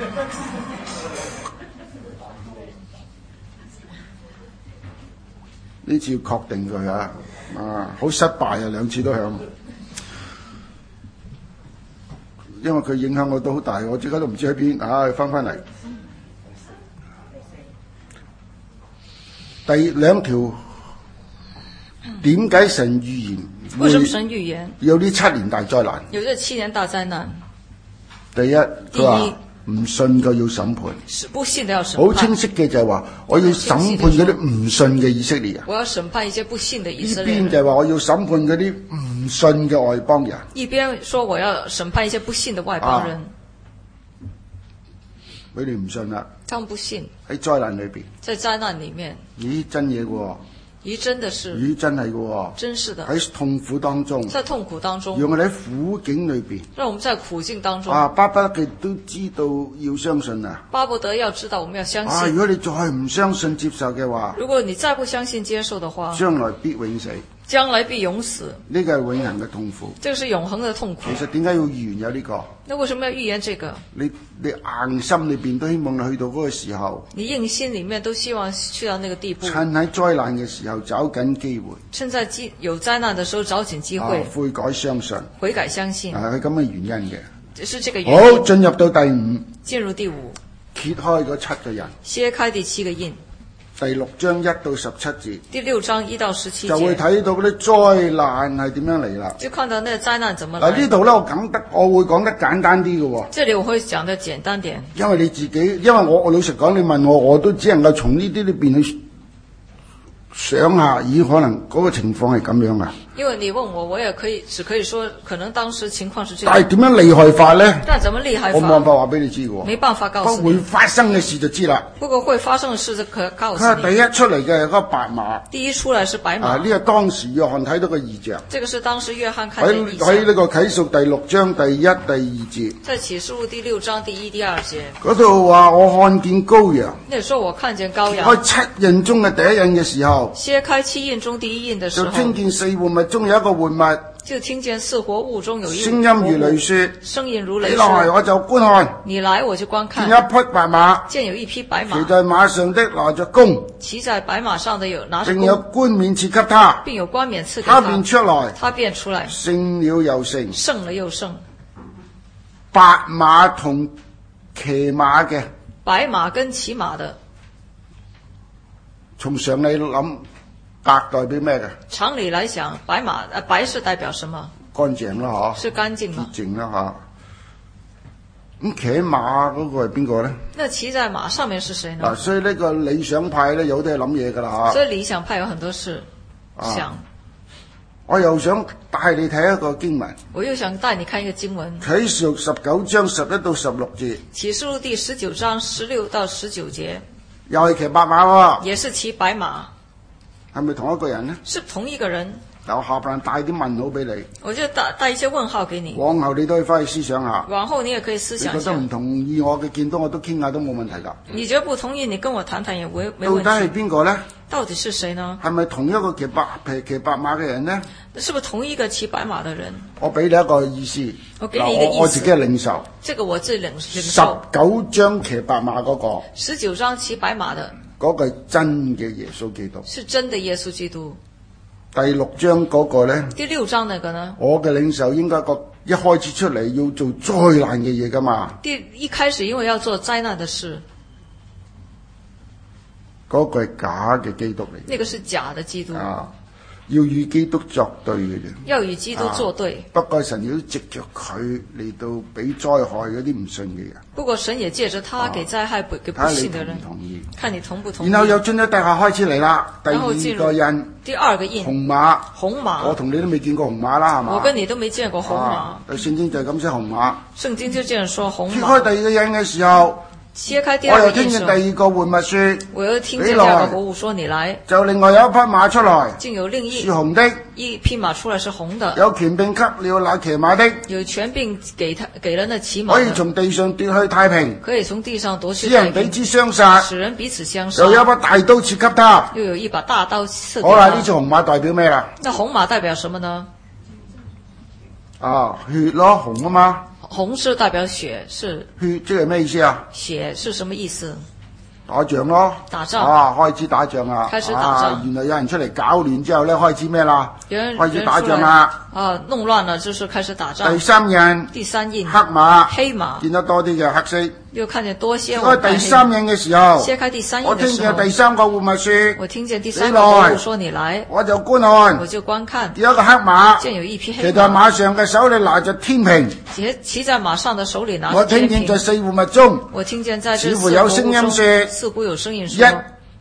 呢次要確定佢啊！啊，好失敗啊，兩次都響，因為佢影響我都好大，我即刻都唔知喺邊啊！翻翻嚟，第兩條，點解神預言？
為什麼神預言
有呢七年大災難？
有這七年大災難。
第一，佢話唔信嘅要審判，
不信的要審判。
好清晰嘅就係話，我要審判嗰啲唔信嘅以色列人。
我要審判一些不信的以色列人。
呢邊就係話我要審判嗰啲唔唔信嘅外邦人，
一邊說我要審判一些不信的外邦人，
佢哋唔信啦。
他們不信，
喺災難裏邊，
在災難裡面，
咦真嘢嘅喎，
咦真的是，
咦真係嘅喎，
真是的。
喺痛苦當中，
在痛苦當中，
讓我哋喺苦境裏邊，
讓我們在苦境當中，
啊，巴不得佢都知道要相信啊。
巴不得要知道我們要相信。
啊，如果你再唔相信接受嘅話，
如果你再不相信接受的話，
將來必永死。
將來必永死，
呢個係永恆嘅痛苦。
這個是永恆的痛苦。
其實點解要預言有呢個？
那為什麼要預言這個？
你你硬心裏邊都希望你去到嗰個時候，
你硬心裡面都希望去到那個地步。
趁喺災難嘅時候找緊機會，
趁在機有災難的時候找緊機會，
啊，悔改相信，
悔改相信，
係咁嘅原因嘅。
是這個原因。
好，進入到第五，
進入第五，
揭開嗰七個人，
揭開第七個印。
第六章一到十七節，
第六章一到十七節
就會睇到嗰啲災難係點樣嚟啦。
就看到那個災難怎麼來。
嗱，呢度咧，我講得我會講得簡單啲嘅喎。
這裡我會講得簡單點，
因為你自己，因為我我老實講，你問我，我都只能夠從呢啲裏邊去想下，咦，可能嗰個情況係咁樣啊。
因為你問我，我也可以只可以說，可能當時情況是這樣。
但係點樣厲害法咧？
但怎麼厲害法？
我冇辦法話俾你知嘅喎。
沒辦法告訴你。
不過會發生嘅事就知啦。
不過會發生嘅事就可告訴你。
佢係第一出嚟嘅係嗰個白馬。
第一出來是白馬。
啊，呢個當時約翰睇到嘅異象。
這個是當時約翰看見異象。
喺喺呢個啟示第六章第一、第二節。
在啟示錄第六章第一、第二節。
嗰度話我看見羔羊。
那時候我看見羔羊。
開七印中嘅第一印嘅時候。
揭開七印中第一印嘅時候。
就聽見四活物中有一個活物。
就聽見四活物中有一
聲音如雷說，
聲音如雷
說，你來我就觀看，
你來我就觀看，
見一匹白馬，
見有一匹白馬，
騎在馬上的拿着弓，
騎在白馬上的有拿着弓，
並有冠冕賜給他，
並有冠冕賜給
他便出來，
他便出來，
勝了又勝，
勝了又勝，
白馬同騎馬嘅，
白馬跟騎馬的，
從常理諗。白代表咩嘅？
常理來講，白馬呃白是代表什麼？
乾淨啦，嗬。
是乾淨嘛？
潔淨啦，吓。咁騎馬嗰個係邊個咧？
那騎在馬上面是誰呢？
嗱，所以呢個理想派咧，有啲係諗嘢噶啦，吓。
所以理想派有很多事想。啊、
我又想帶你睇一個經文。
我又想帶你看一個經文。
啟示錄十九章十一到十六節。
啟示錄第十九章十六到十九節。
又係騎白馬喎。
也是騎白馬。
係咪同一個人呢？
是同一個人。
嗱，我下邊帶啲問號俾你。
我就帶帶一些問號給你。
往後你都可以翻去思想下。
往後你也可以思想下。
你覺得唔同意我嘅見到我都傾下都冇問題㗎。
你覺得不同意，你跟我談談也沒沒問題。
到底係邊個呢？
到底是誰呢？
係咪同一個騎白騎騎白馬嘅人呢？
是不是同一個騎白馬嘅人？
我俾你一個意思。
我給你一個意思。
我自己係領受。
這個我自己領領受。
十九章騎白馬嗰個。
十九章騎白馬的。
嗰個係真嘅耶穌基督。
是真的耶穌基督。
第六章嗰個呢？
第六章那個呢？
我嘅領袖應該個一開始出嚟要做災難嘅嘢噶嘛？
第一開始因為要做災難的事，
嗰個係假嘅基督嚟。
那個是假的基督。
啊，要與基督作對嘅啫。
要與基督作對。
啊、不過神要藉着佢嚟到俾災害嗰啲唔信嘅人。
不過神也借着他給災害給不信的人。
睇你同唔同意？
看你同不同意？
然後又進咗地下開始嚟啦，第二個印。
第二個印。
紅馬。
紅馬。
我同你都未見過紅馬啦，係嘛？
我跟你都沒見過紅馬。
啊、聖經就係咁寫紅馬。
聖經就這樣說紅馬。
揭開第二個印嘅時候。
揭開第二個印，
我又聽見第二個活物說，
我又聽見第二個活物說你來，
就另外有一匹馬出來，
竟有另一
是紅的，
一匹馬出來是紅的，
有權柄給了那騎馬的，
有權柄給他給了那騎馬的，
可以從地上奪去太平，
可以從地上奪去
使人彼此相殺，
使人彼此相殺，
又有一把大刀賜給他，
又有一把大刀賜給他。
好啦，呢隻紅馬代表咩啦？
那紅馬代表什麼呢？
啊，血咯，紅啊嘛。
紅是代表血，是
血，即係咩意思啊？
血是什麼意思？
打仗咯，
打仗
啊，開始打仗啊！
開始打仗，
啊、原來有人出嚟搞亂之後咧，開始咩啦？
有人
開始打仗啦！
啊，弄亂了就是開始打仗。
第三印，
第三印，
黑馬，
黑馬，
見得多啲嘅黑色。
又看見多些。
開第三印嘅時候，
揭開第三印
我聽見第三個活物說，
我聽見第三個活物說你來，
我就觀看，
我就觀看，
有一個黑馬，
見有一匹黑馬，
騎在馬上嘅手裏拿着天平，
騎騎在馬上的手裏拿着
我聽見在四活物中，
我聽見在這
似乎有聲音說，
似乎有聲音說，
一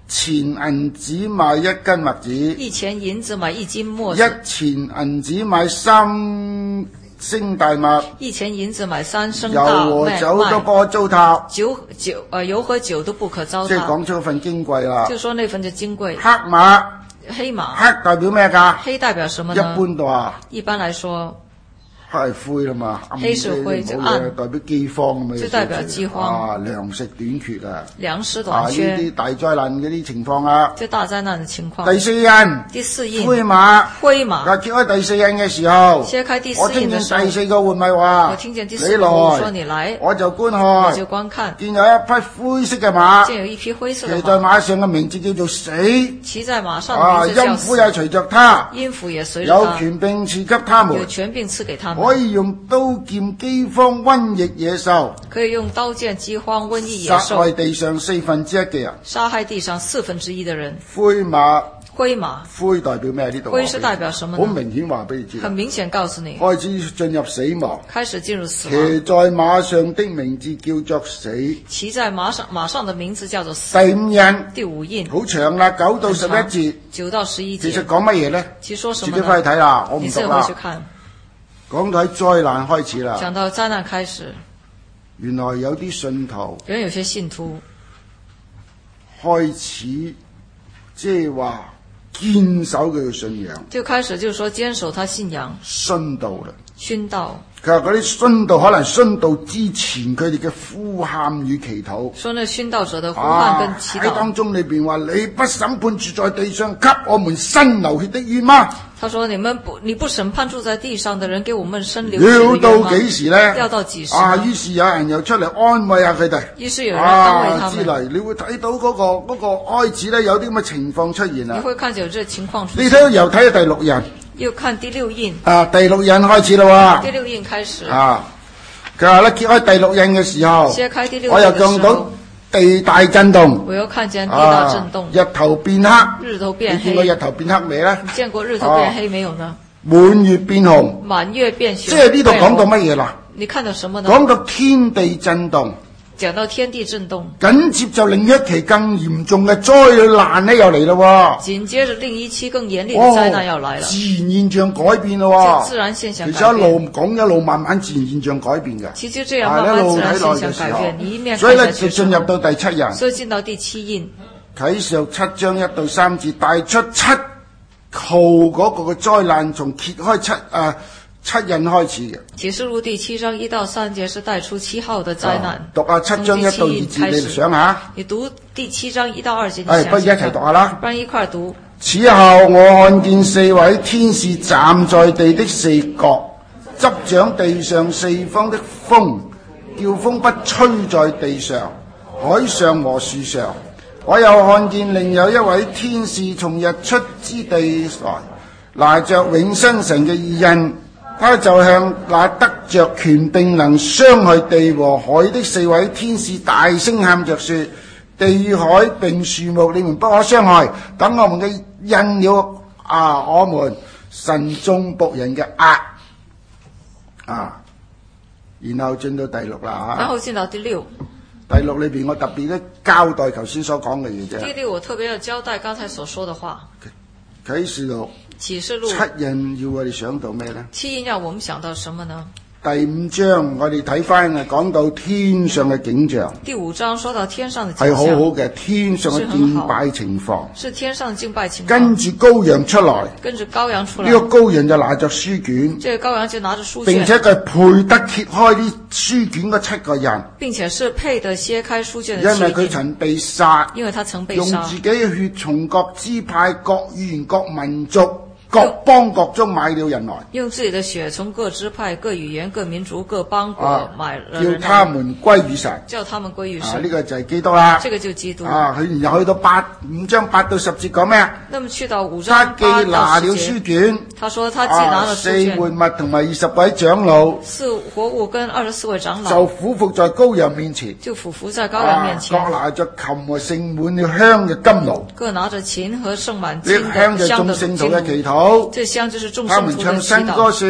錢銀子買一斤麥子，
一錢銀子買一斤麥
一
子，
錢銀子買三升大麥，
一錢銀子買三升
油
大
和
麥
酒都不可糟蹋。
酒酒呃油和酒都不可糟
即係
蹋，
講出份矜貴啦。
就說那份就金貴。
黑馬，
黑馬，
黑代表咩㗎？
黑代表什麼
一
呢？
般都話
一般來說，
黑係灰啦嘛，暗
黑是灰
即係冇
就暗
嘢代表饑荒咁嘅意思。
就代表饑荒
啊，糧食短缺啊。
糧食
啊！呢
短缺，
啲大災難嗰啲情況啊。
這大災難的情況。
第四印，
第四印，
灰馬。
灰馬。
嗱，揭開第四印嘅時候，
揭開第
我聽見
四印的時候，
第四個換咪話：
我聽見第
你
四個換說
來，
你來，
我就觀
我
看，
就觀看，
見有一匹灰色嘅馬，
見有一匹灰色的
騎在
馬，
馬上嘅名字叫做死。
騎在馬上
啊，
的名字叫
陰府也
死，
隨着他，
陰府也隨着
有
他，
權柄賜給他們
有，權柄賜給他們，
可以用刀劍、饑荒、瘟疫、野獸，
可以用刀劍、饑荒、瘟疫、野
殺害
獸，
地上四分之一嘅人。
殺害地上四分之一的人。
灰馬，
灰馬，
灰代表咩？呢度
灰是代表什麼呢？
好明顯話俾你知，
很明顯告訴你，
開始進入死亡。
開始進入死
騎
亡。
在馬上的名字叫做死。
騎在馬上，馬上的名字叫做死。
第五印，
第五印，
好長啦，九到十一節。
九到十一節。
其實講乜嘢呢？
其實說什麼
自己翻去睇啦，我唔
你自己
讀啦
回去看。
講到喺災難開始啦，
講到災難開始，
原來有啲信徒
原來有些信徒
開始即係話堅守佢嘅信仰，
就開始就是說堅守他信仰，
殉道啦。
殉道。
佢話嗰啲殉道可能殉道之前佢哋嘅呼喊與祈禱。
說那殉道者的呼喚跟祈禱。
喺當中裏邊話：你不審判住在地上給我們伸流血的冤嗎？
他說：你們不，你不審判住在地上的人，給我們伸流血的冤嗎？
要到幾時呢？
要到幾時？
啊！於是有人又出嚟安慰下佢哋。
於是有人安慰他們。
啊、之嚟，你會睇到嗰、那個嗰、那個開始咧，有啲咁嘅情況出現啦。
你會看見有這情況出現。
你睇到又睇到第六印。
又看第六印。
啊！第六印開始啦喎。
第六印開始。
啊！佢話咧揭開第六印嘅時候，
揭開第六印
我又見到地大震動。
我又看見地大震動。
啊、日頭變黑。
日頭變黑。
你見過日頭變黑未咧？
你見過日頭變黑沒有呢？
滿月變紅。
滿月變紅。
即係呢度講到乜嘢啦？
你看到什麼呢？
講到天地震動。
講到天地震動，
緊接就另一期更嚴重嘅災難咧又嚟啦喎！
緊接着另一期更嚴厲嘅災難要來了。
哦、自然現象改變啦喎！
自然現象改變。
其實一路講一路慢慢自然現象改變嘅。
其實這樣慢慢自然現象改變，你一面
所以咧就進入到第七印。
所以進到第七印。
啟示錄七章一到三節帶出七號嗰個嘅災難，從揭開七啊。七印開始嘅。啟
示錄第七章一到三節是帶出七號的災難。
啊、讀下七章一到二節，你想下。
你讀第七章一到二節，你
係不如一齊讀下啦。
不然一塊讀。
此後我看見四位天使站在地的四角，執掌地上四方的風，叫風不吹在地上、海上和樹上。我又看見另有一位天使從日出之地來，拿着永生神嘅二印。他就向那得着權柄能傷害地和海的四位天使大聲喊着說：地海並樹木，你們不可傷害，等我們嘅印了啊，我們神眾僕人嘅額啊。然後進到第六啦，
然後進到第六。
第六裏邊我特別咧交代頭先所講嘅嘢啫。
第六我特別要交代剛才所說的話。
啟示錄。
啟示錄
七印要我哋想到咩呢？
七印要我們想到什麼呢？
第五章我哋睇翻啊，講到天上嘅景象。
第五章說到天上嘅景象
係好好嘅，天上嘅敬拜情況。
是天上敬拜情況。
跟住羔羊出來，
跟住羔羊出來。
呢個羔羊就拿着書卷，
這個羔羊就拿着書卷，
並且佢配得揭開啲書卷嗰七個人，
並且是配得揭開書卷嘅七個人。
因為佢曾被殺，
因為他曾被殺，
用自己嘅血從各支派、各語言、各民族。各邦各中買了人來，
用自己的血從各支派、各語言、各民族、各邦國買了人來，
叫他們歸於神，
叫他們歸於神。
啊，呢、這個就係基督啦。
這個就基督。
啊，佢然後去到八五章八到十節講咩啊？
那麼去到五章八到十節，
他既拿了書卷，
他說他既拿了書卷，
啊、四活物同埋二十位長老，
四活物跟二十四位長老
就俯伏在羔羊面前，
就俯伏在羔羊面前，
啊、各拿着琴和盛滿了香嘅金爐，
各拿着琴和盛滿金的
香就眾聖徒嘅祈禱，
這香就是眾聖徒的祈禱。
他們唱新歌說：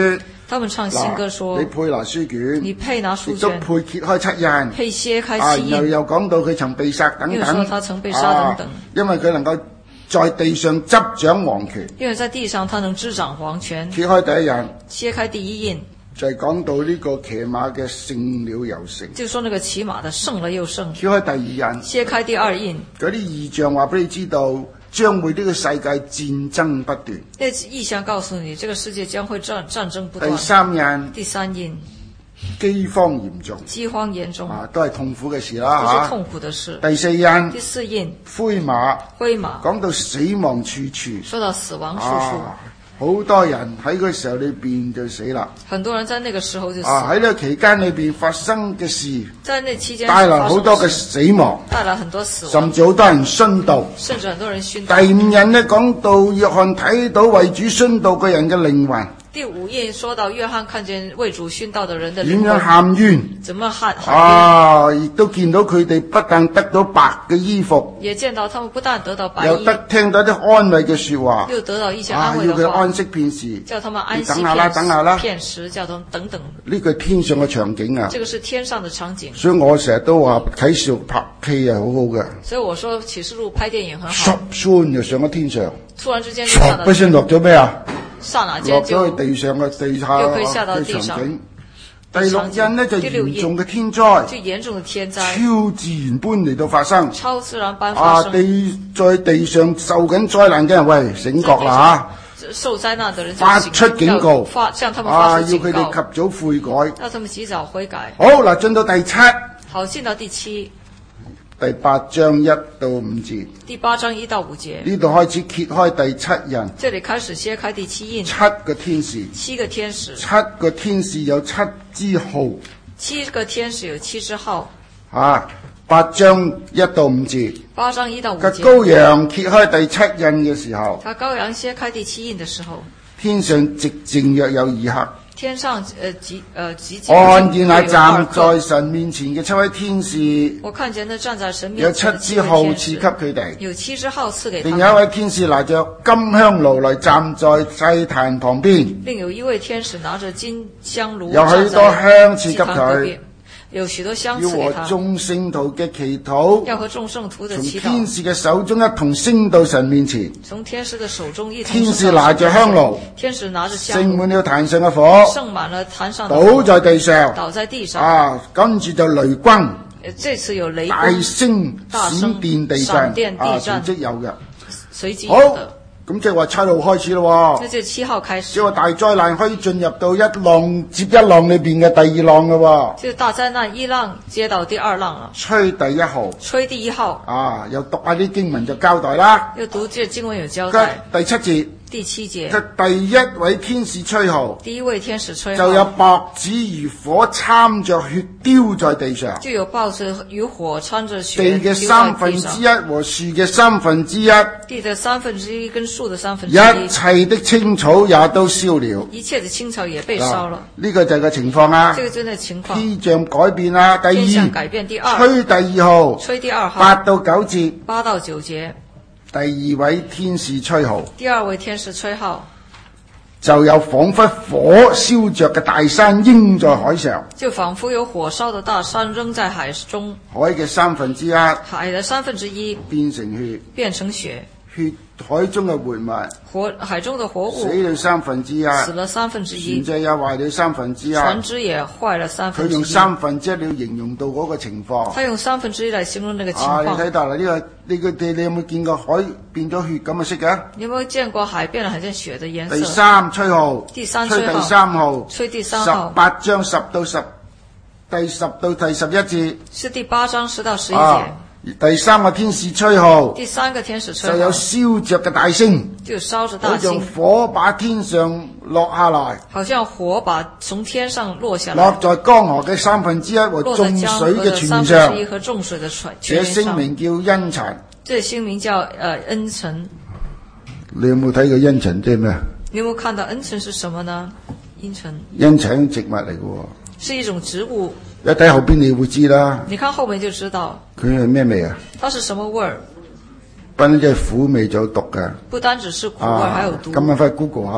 他們唱新歌說：
你配拿書卷，
你配拿書
亦都
卷，
配揭開七印，
配揭開
啊，
七印。
然後又講到佢曾被殺等等，
又說他曾被殺等等，
啊，因為佢能夠在地上執掌王權。
因為在地上他能執掌王權。
揭開第一印，
揭開第一印，
就係講到呢個騎馬嘅勝了又勝。
就說那個騎馬的勝了又勝。
揭開第二印，
揭開第二印，
嗰啲異象話俾你知道，將會呢個世界戰爭不斷。
那異象告訴你，這個世界將會戰戰爭不斷。
第三印，
第三印，
饑荒嚴重，
饑荒嚴重，
啊，都係痛苦嘅事啦
都
嚇。
是痛苦的事。
第四印，
第四印，
灰馬，
灰馬，
講到死亡處處，
說到死亡處處，
啊，好多人喺嗰時候裏邊就死啦。
很多人在那個時候就死。
啊，喺呢個期間裏邊發生嘅事，
在那期間
帶來好多嘅死亡，
帶來很多死亡，
甚至好多人殉道。
甚至很多人殉道。
第五印呢，講到約翰睇到為主殉道嘅人嘅靈魂，
第五印說到約翰看見為主殉道的人的
點樣
靈魂，
喊冤
怎麼喊喊
啊！亦都見到佢哋不但得到白嘅衣服，
也見到他們不但得到白衣，
又得聽到啲安慰嘅說話，
又得到一些
啊，
安慰的話，
要佢安息片時，
叫他們安息
你等下啦，等下啦，
片時，叫他們等等。
呢個係天上嘅場景啊！
這個是天上的場景，
所以我成日都話啟示錄拍戲係好好嘅，
所以我說啟示錄拍電影很好。
唰唰就上咗天上，
突然之間就下到
唰不先落咗咩啊？
剎那
落
間就
咗去地上嘅地下
又可以下到地上
嘅場景。第六印呢，就嚴重嘅天災，
就嚴重的天災，
超自然般嚟到發生。
超自然般發
啊！
生。
地在地上受緊災難嘅人，喂，醒覺啦
受災難的人就
發出警告，
發向他們
啊！要
發出警告，
佢哋及早悔改。
要他們及早悔改。
好嗱，進到第七、
好，進到第七、
第八章一到五節，
第八章一到五節，
呢度開始揭開第七印，
這裡開始揭開第七印，
七個天使，
七個天使，
七個天使有七支號，
七個天使有七支號。
啊！八章一到五節，
八章一到五
個
節。
羔羊揭開第七印嘅時候，
他羔羊揭開第七印的時候，
天上寂靜約有二刻。
天上呃極呃極靜。
我看見那站在神面前嘅七位天使，
我看見那站在神面
有
前的
七支號賜給佢哋，
有七支號賜給他
另
們。
有一位天使拿着金香爐來站在祭壇旁邊，
另有一位天使拿着金香爐，
有許多香賜給佢，
有許多香
要
賜給他，
和眾聖徒嘅祈禱，
要和眾聖徒的
從
祈禱，
天使嘅手中一同升到神面前。
從天使的手中一同
天使拿着香爐，
天使拿着香爐，
盛滿了壇上嘅火，
盛滿了壇上的火，
倒在地上，
倒在地上。
啊，跟住就雷轟，
這次有雷
大
轟，
聲閃電地震，
閃電地
啊，
震
隨即有嘅。
隨即有
好
的。，
咁即係話七號開始咯。
那就七號開始
即係，話大災難可以進入到一浪接一浪裏邊嘅第二浪嘅喎。
就大災難一浪接到第二浪了，
吹第一號，
吹第一號，
啊，又讀下啲經文就交代啦。
又讀這經文有交
跟
代。
第七節，
第七節，
佢第一位天使吹號，
第一位天使吹
就有
號，
雹子如火摻着血丟在地上，
就有豹子與火摻着血
地嘅
丟
三
在地上
分之一，和樹嘅三分之一，
地的三分之一跟樹的三分之
一
一，
切的青草也都燒了。
一切的青草也被燒了。
呢個就係個情況啊
這。個真的情況，
天象改變啦。第
天象
二，
改變。第二，
吹第二號，
吹第二號，
八到九節。
八到九節。
第二位天使吹號，
第二位天使吹號，
就有仿佛火燒着嘅大山扔在海上，
就仿佛有火燒的大山扔在海中，
海嘅三分之一
海的三分之一
變成血，
變成血，
血海中嘅活物
活海中的活物
死了三分之一，
死了三分之一
船，隻也壞了三分之一。
船隻也壞了三
佢用
分之一。
三分之一嚟形容到嗰個情況。
他用三分之一來形容那個情
啊，你
況。
睇到啦，呢、這個呢個你你有冇見過海變咗血咁嘅色嘅？
你有沒有見過海變得很像血的顏色？
第三吹號，
第三
吹
吹號
第三號，
吹第三
十
號
八章十到十，第十到第十一節。
是第八章十到十一節。
啊，第三個天使吹號，
第三個天使吹
就有
號，
燒着嘅大星，
就燒着大
好像
星，
火把天上落下來，
好像火把從天上落下
落
來，
在江河嘅三分之一和
落在
眾
江河
水嘅泉
的三分
上
之一。和眾水的泉
這
泉上。
星名叫茵蔯。
這星名叫呃恩塵。
你有冇睇過茵蔯即係咩啊？
你有冇看到恩塵是什麼呢？茵蔯
茵蔯植物嚟嘅喎，
是一種植物，
一睇後邊你會知啦。
你看後面就知道
佢係咩味啊？
它是什麼味兒。
不單止係苦味，仲有毒嘅。
不單只是苦味，還有毒。
咁啊，快 Google 下啦。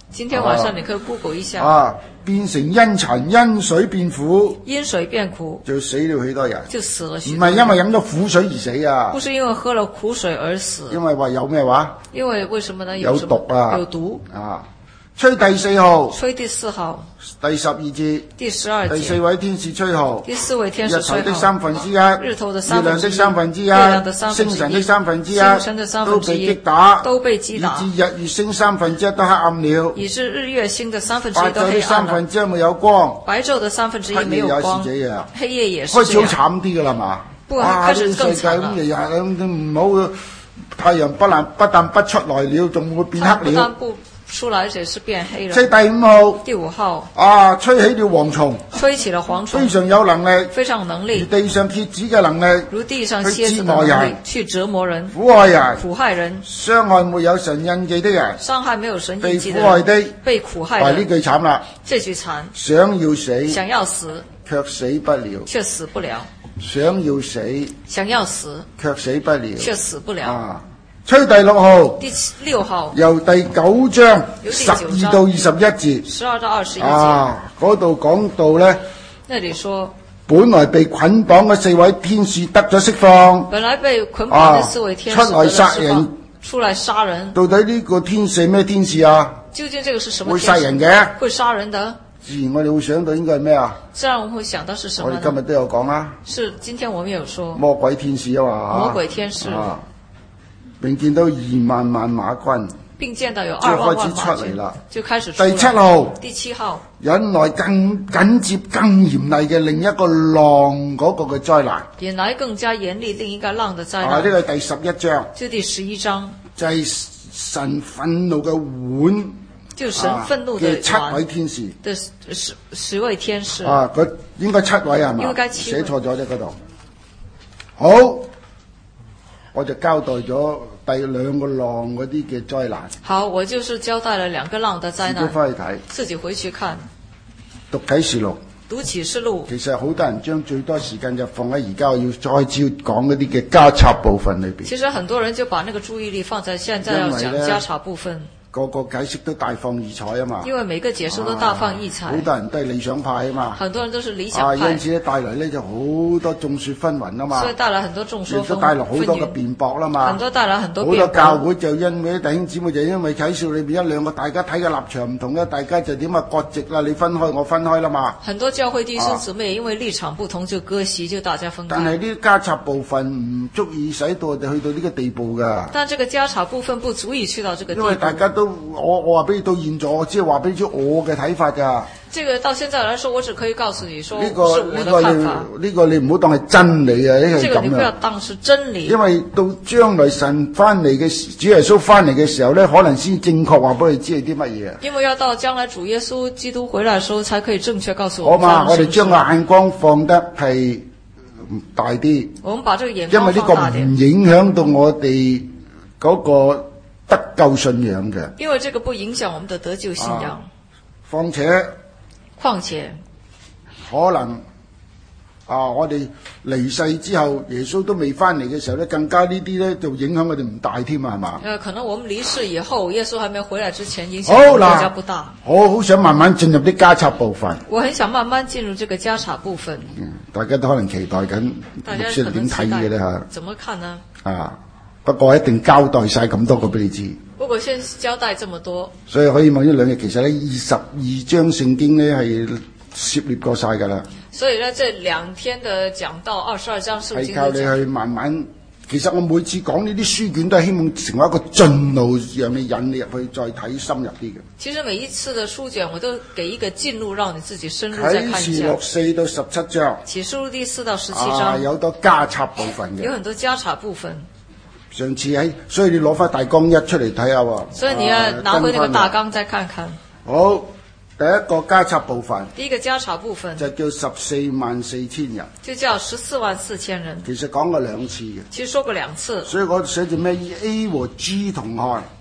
今天晚上你可以 Google 一下。
啊，變成茵陳，茵水變苦，
因水變苦，
就死了許多人。
就死了許
唔
多人。
係因為飲咗苦水而死啊，
不是因為喝了苦水而死。
因為話有咩話？
因為為什麼呢？
有
什麼
毒啊，
有毒。
啊，吹第四號，
吹第四號，
第十二節，
第十二節，
第四位天使吹號，
第四位天使
日頭
吹號，
的三分之一，
日頭的三
月亮的
分之一，
三分之一，
月亮的三分之一，
星辰的三分之一，
星辰的三分之一
都被擊打，
都被擊打，
以致日月星三分之一都黑暗了，
以致日月星的三分之一
白晝的
都黑暗了
三分，之一沒有光，
白晝的三分之一沒有光，
黑夜也是這樣，
黑夜也是
開始
這樣。
好慘啲㗎啦嘛，
不
哇！
開始更
呢個世界
慘了
咁日日咁唔好，太陽不但不但不出來了，仲會變黑了。
它不但不出來，而且是變黑了。
即係第五號，
第五號
啊，吹起了蝗蟲，
吹起了蝗蟲，
非常有能力，
非常有能
如
力，
地上蠍子嘅能力，
如地上蠍
去折
子的能力
磨人，
去折磨人，
苦害人，
苦害人，
傷害沒有神印記的人，
傷害沒有神
被
印記
苦害的，
被苦害
係呢
的。
句慘啦，
這句慘，
想要死，
想要死
卻死不了，
卻死不了，
想要死，
想要死
卻死不了，
卻死不了。
啊！吹第六號，
第七六號
由第九章
由第
十
九章
二到二十一節，
十二到二十一節，
啊，嗰度講到咧，
那裡說
本來被捆綁嘅四位天使得咗釋放，
本來被捆綁的四位天使
啊出來
得了
殺人
釋放，出來殺人。
到底呢個天使咩天使啊？
究竟這個是什麼
會
天使？
殺人嘅，
會殺人的。
自然我哋會想到應該係咩啊？
自然我們會想到是什
我
麼呢？
哋今日都有講啦，
是今天我們有說
魔鬼天使啊嘛，
魔鬼天使，
啊，並見到二萬萬馬軍，
並見到有二萬萬馬
就開始出嚟啦
軍，就開始出來
第七號
第七號
引來更緊接、更嚴厲嘅另一個浪嗰個嘅災難。
引來更加嚴厲另一個浪的災
啊，呢
難。
個係第十一章，
就第十一章，
就係神憤怒嘅碗。
就神憤怒的
嘅七位天使
的十十十位天使。
啊，佢應該七位係嘛？
應該七位
寫錯咗啫嗰度。好，我就交代咗第兩個浪嗰啲嘅災難。
好，我就是交代了兩個浪的災
自己
難，
翻去睇，
自己回去看。
讀啟示錄。
讀啟示錄，
其實好多人將最多時間就放喺而家我要再照講嗰啲嘅加插部分裏邊。
其實很多人就把那個注意力放在現在要講加插部分。
個個解釋都大放異彩啊嘛，
因為每個解釋都大放異彩，
好、啊、多人都係理想派啊嘛，
很多人都是理想派，
啊、因此咧帶嚟咧就好多眾說紛紜啊嘛，
所以帶來很多眾說紛紜，
亦都帶來好多嘅辯駁啦嘛，
很多帶來很多辯駁，
好多教會就因為弟兄姊妹就因為啟示裏邊一兩個大家睇嘅立場唔同咧，大家就點啊割席啦，你分開我分開啦嘛，
很多教會弟兄姊妹、啊、因為立場不同就割席，就大家分開。
但係呢啲加插部分唔足以使到我哋去到呢個地步㗎。
但這個加插部分不足以去到這個地步，
因為大家都我我話俾你到現在，我只係話俾你知我嘅睇法㗎。
這個到現在來說，我只可以告訴你說，
呢、這個呢、
這個你
呢、這個你唔好當係真理啊！呢係
這個你不要
咁
當是真理。
因為到將來神翻嚟嘅時，主耶穌翻嚟嘅時候咧，可能先正確話俾你知係啲乜嘢。
因為要到將來主耶穌基督回來嘅時候，才可以正確告訴我
好
們。
嘛，我哋將個眼光放得係大啲。
我們把這個眼
因為呢個
光放大點。
唔影響到我哋嗰個得救信仰嘅。
因為這個不影響我們的得救信仰。
啊、況且。
況且，
可能啊，我哋離世之後，耶穌都未翻嚟嘅時候咧，更加呢啲咧就影響我哋唔大添啊，係嘛？
呃，可能我們離世以後，耶穌還沒回來之前，影響我們國家不大。
我好想慢慢進入啲加插部分。
我很想慢慢進入這個加插部分。
嗯，大家都可能期待緊，牧師點睇嘅咧嚇？
怎麼看呢？
啊，不過我一定交代晒咁多個俾你知。
不過先交代這麼多，
所以可以望呢兩日，其實咧二十二章聖經咧係涉獵過晒㗎啦。
所以呢，這兩天的講到二十二章聖經，
係靠你去慢慢。其實我每次講呢啲書卷都係希望成為一個進路，讓你引你入去再睇深入啲嘅。
其實每一次的書卷，我都給一個進路，讓你自己深入再看一下。
啟示錄四到十七章。
啟示錄第四到十七章。
啊，有好多加插部分嘅。
有很多加插部分。
上次喺，所以你攞翻大綱一出嚟睇下喎。
所以你要拿回那個大綱再看看。
好，第一個加插部分。
第一個加插部分
就叫十四萬四千人。
就叫十四萬四千人。
其實講過兩次嘅。
其實說過兩次。
所以我寫住咩 A 和 G 同看。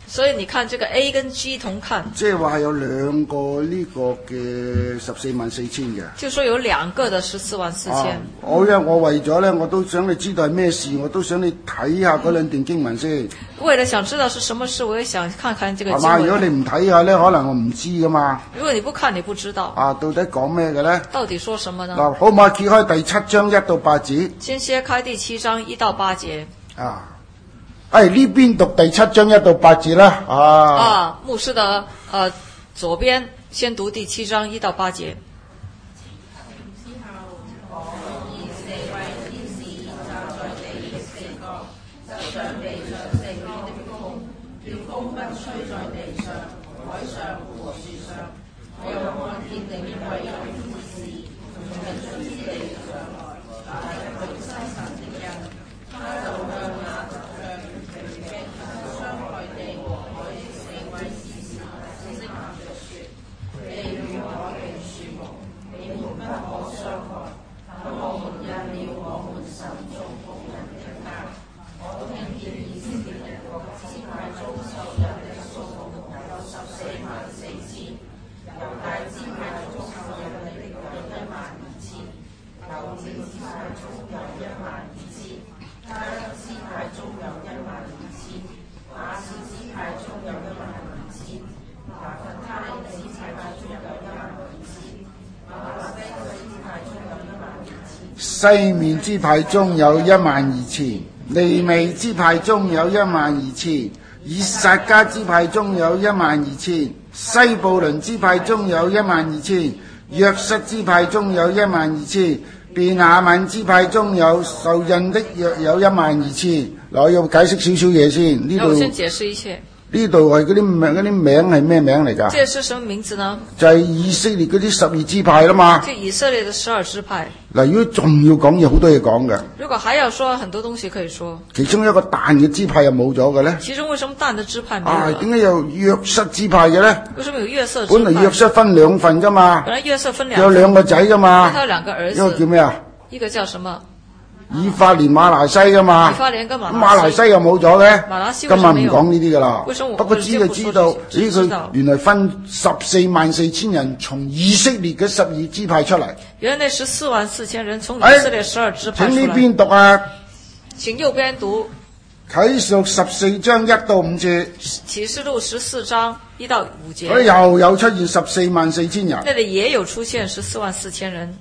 所以你看這個 A 跟 G 同看，
即係話係有兩個呢個嘅十四萬四千嘅。
就說有兩個的十四萬四千。
啊、我因為我為咗咧，我都想你知道係咩事，我都想你睇下嗰兩段經文先。
為了想知道是什麼事，我也想看看這個經
係嘛？
文。
如果你唔睇下咧，可能我唔知噶嘛。
如果你不看，你不知道。
啊，到底講咩嘅咧？
到底說什麼呢？
嗱，好唔好揭開第七章一到八節？
先揭開第七章一到八節。
啊。哎，呢邊讀第七章一到八節啦，啊！
啊，牧師的呃左邊先讀第七章一到八節。
西面支派中有一萬二千，利未支派中有一萬二千，以撒迦支派中有一萬二千，西布倫支派中有一萬二千，約瑟支派中有一萬二千，便雅憫支派中有受印的約有一萬二千。嗱，我要解釋少少嘢先。呢度
我先解釋一切。
呢度係嗰啲名，嗰啲名係咩名嚟㗎？
這是什麼名字呢？
就係以色列嗰啲十二支派啦嘛。
就以色列的十二支派。
嗱，如果仲要講嘢，好多嘢講嘅。
如果還要說很多東西可以說。
其中一個但嘅支派又冇咗嘅咧？
其中為什麼但的支派沒有？
啊，點解有約瑟支派嘅咧？
為什麼有約瑟支派？
本來約瑟分兩份㗎嘛。
本來約瑟分兩份。
有兩個仔㗎嘛。
他有兩個兒子。
一個叫咩啊？
一個叫什麼？
以法蓮馬拿西㗎嘛。
以法蓮跟馬拿西。
馬拿西又冇咗嘅。
馬拿西
今日唔講呢啲㗎啦。
為什麼我
不過知就知道，咦佢原來分十四萬四千人從以色列嘅十二支派出嚟。
原來十四萬四千人從以色列十二支派出來。
請呢邊讀啊。
請右邊讀。
啟示錄十四章一到五節。
啟示錄十四章一到五節。
佢又有出現十四萬四千人。
那裡也有出現十四萬四千人。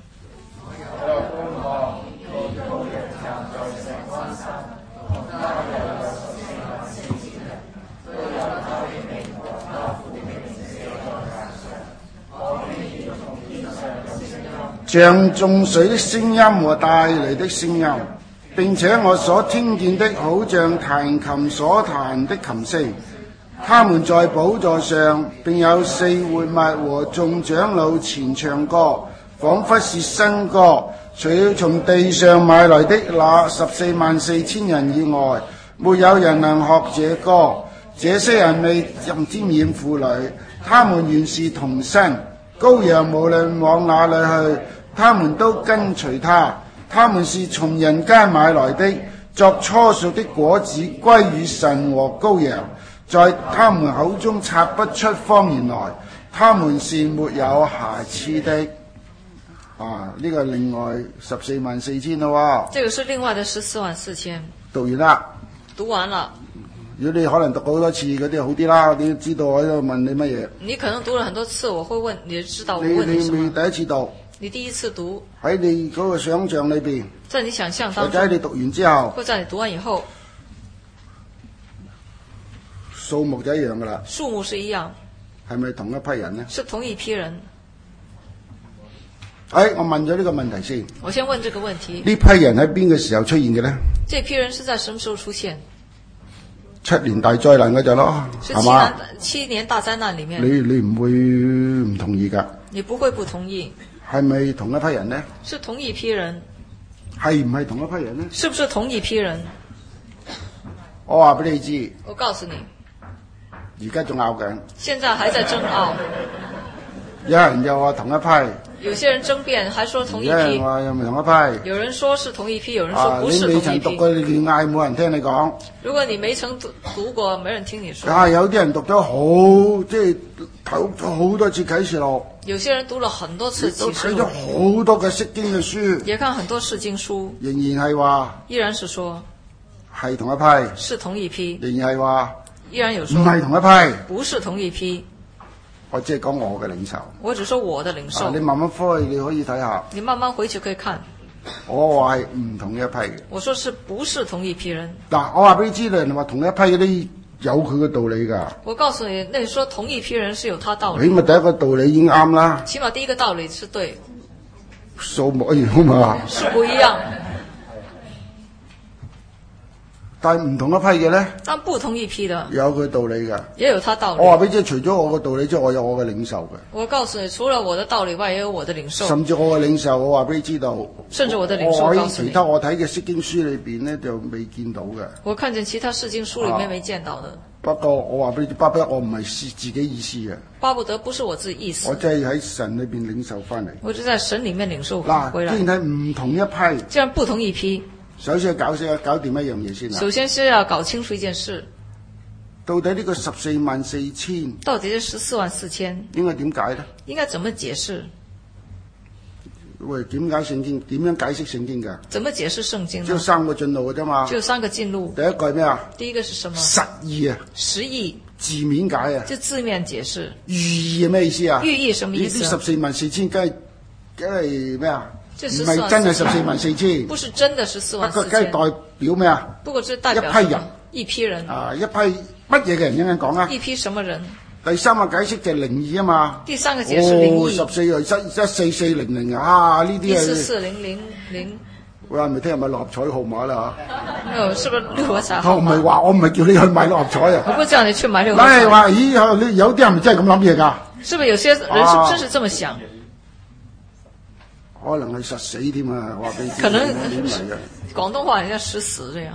像眾水的聲音和帶來的聲音，並且我所聽見的好像彈琴所彈的琴聲。他們在寶座上，並有四活物和眾長老前唱歌，仿佛是新歌。除了從地上買來的那十四萬四千人以外，沒有人能學這歌。這些人未沾染婦女，他們原是童身。羔羊無論往哪裏去，他們都跟隨他。他們是從人間買來的，作初熟的果子歸於神和羔羊，在他們口中察不出謊言來。他們是沒有瑕疵的。啊，呢、這個另外十四萬四千咯喎。
這個是另外的十四萬四千。
讀完啦。
讀完了。
如果你可能讀好多次嗰啲好啲啦，你知道我喺度問你乜嘢？
你可能讀了很多次，我會問你，知道我問
你
你什麼？
你第一次讀？
你第一次讀？
喺你嗰個想像裏邊？
在你想象當中？
或者你讀完之後？
或者你讀完以後？
數目就一樣噶啦。
數目是一樣。
係咪同一批人呢？
是同一批人。
哎，我問咗呢個問題先。
我先問這個問題。
呢批人喺邊個時候出現嘅呢？
這批人是在什麼時候出現？
七年大災難嗰陣咯，係嘛？
七年大災難裡面。
你你唔會唔同意㗎？
你不會不同意。
係咪同一批人呢？
是同一批人。
係唔係同一批人呢？
是不是同一批人？
我話俾你知。
我告訴你。
而家仲拗緊。
現在還在爭拗。
有人又話同一批。
有些人爭辯，還說同一
有人
批。
話又唔係同一批。
有人說是同一批，有人說
啊，
不
你未
是同一批。
曾讀過，你亂嗌，冇人聽你講。
如果你沒曾讀讀過，沒人聽你說。
啊，有啲人讀咗好，即係睇咗好多次啟示錄。
有些人讀了很多次
都睇咗
啟示錄，
好多嘅釋經嘅書，
也看很多釋經書，
仍然係話
依然是說
係同一批，
是同一批，
仍然係話
依然有
唔
說
係同一批。
不是同一批。
我只係講我嘅領受。
我只說我的領受。
啊，你慢慢翻去，你可以睇下。
你慢慢回去可以看。
我話係唔同一批嘅。
我說是不是同一批人？
嗱，我話俾你知啦，人話同一批嗰啲有佢嘅道理㗎。
我告訴你，那你說同一批人是有他道理。
起碼第一個道理已經啱啦。
起碼第一個道理是對。
數目一樣嘛。
是不一樣。
但係唔同一批嘅咧，
但不同一批的
有佢道理㗎。
也有他道理。
我話俾你知，除咗我嘅道理之外，我有我嘅領受嘅。
我告訴你，除了我的道理外，也有我的領受。
甚至我嘅領受，我話俾你知道。
甚至我的領受，
我喺
告訴你
其他我睇嘅釋經書裏邊咧，就未見到嘅。
我看見其他釋經書裏面沒見到的。
啊、不過我話俾你知，巴不得我唔係自己意思嘅。
巴不得不是我自己意思。
我真係喺神裏邊領受翻嚟。
我就在神裏面領受
嗱，
回來。
既然係唔同一批，
既然不同一批，
首先搞先搞掂一樣嘢先啦。
首先是要搞清楚一件事。
到底呢個十四萬四千，
到底是十四萬四千，
應該點解咧？
應該怎麼解釋？
喂，點解聖經？點樣解釋聖經㗎？
怎麼解釋聖經呢？
只有三個進路嘅啫嘛。
只有三個進路。
第一個係咩啊？
第一個是什麼？
實意啊。
實意。
字面解啊。
就字面解釋。
寓意係咩意思啊？
寓意什麼意思？
呢啲十四萬四千，梗係梗係咩啊？
唔
係真係十四萬四千。
不是真的十四萬四千。
不過梗係代表咩啊？
不過這代表
一批人。
一批人。
啊，一批乜嘢嘅人應該講啊？
一批什麼人？
第三個解釋就係靈異啊嘛。
第三個解釋靈異。
哦，十四又一一四四零零啊，呢啲係。
一四四零零零。
喂，係咪聽日買六合彩號碼啦
嚇？哦，是不是六合彩號碼？
我唔係話，我唔係叫你去買六合彩啊。
我不叫你去買六合彩。
你話咦？你有啲人咪真係咁諗嘢㗎？
是不是有些人是真是這麼想？啊、
可能係實死添啊！話俾你知。
可能廣東話人家實死這樣。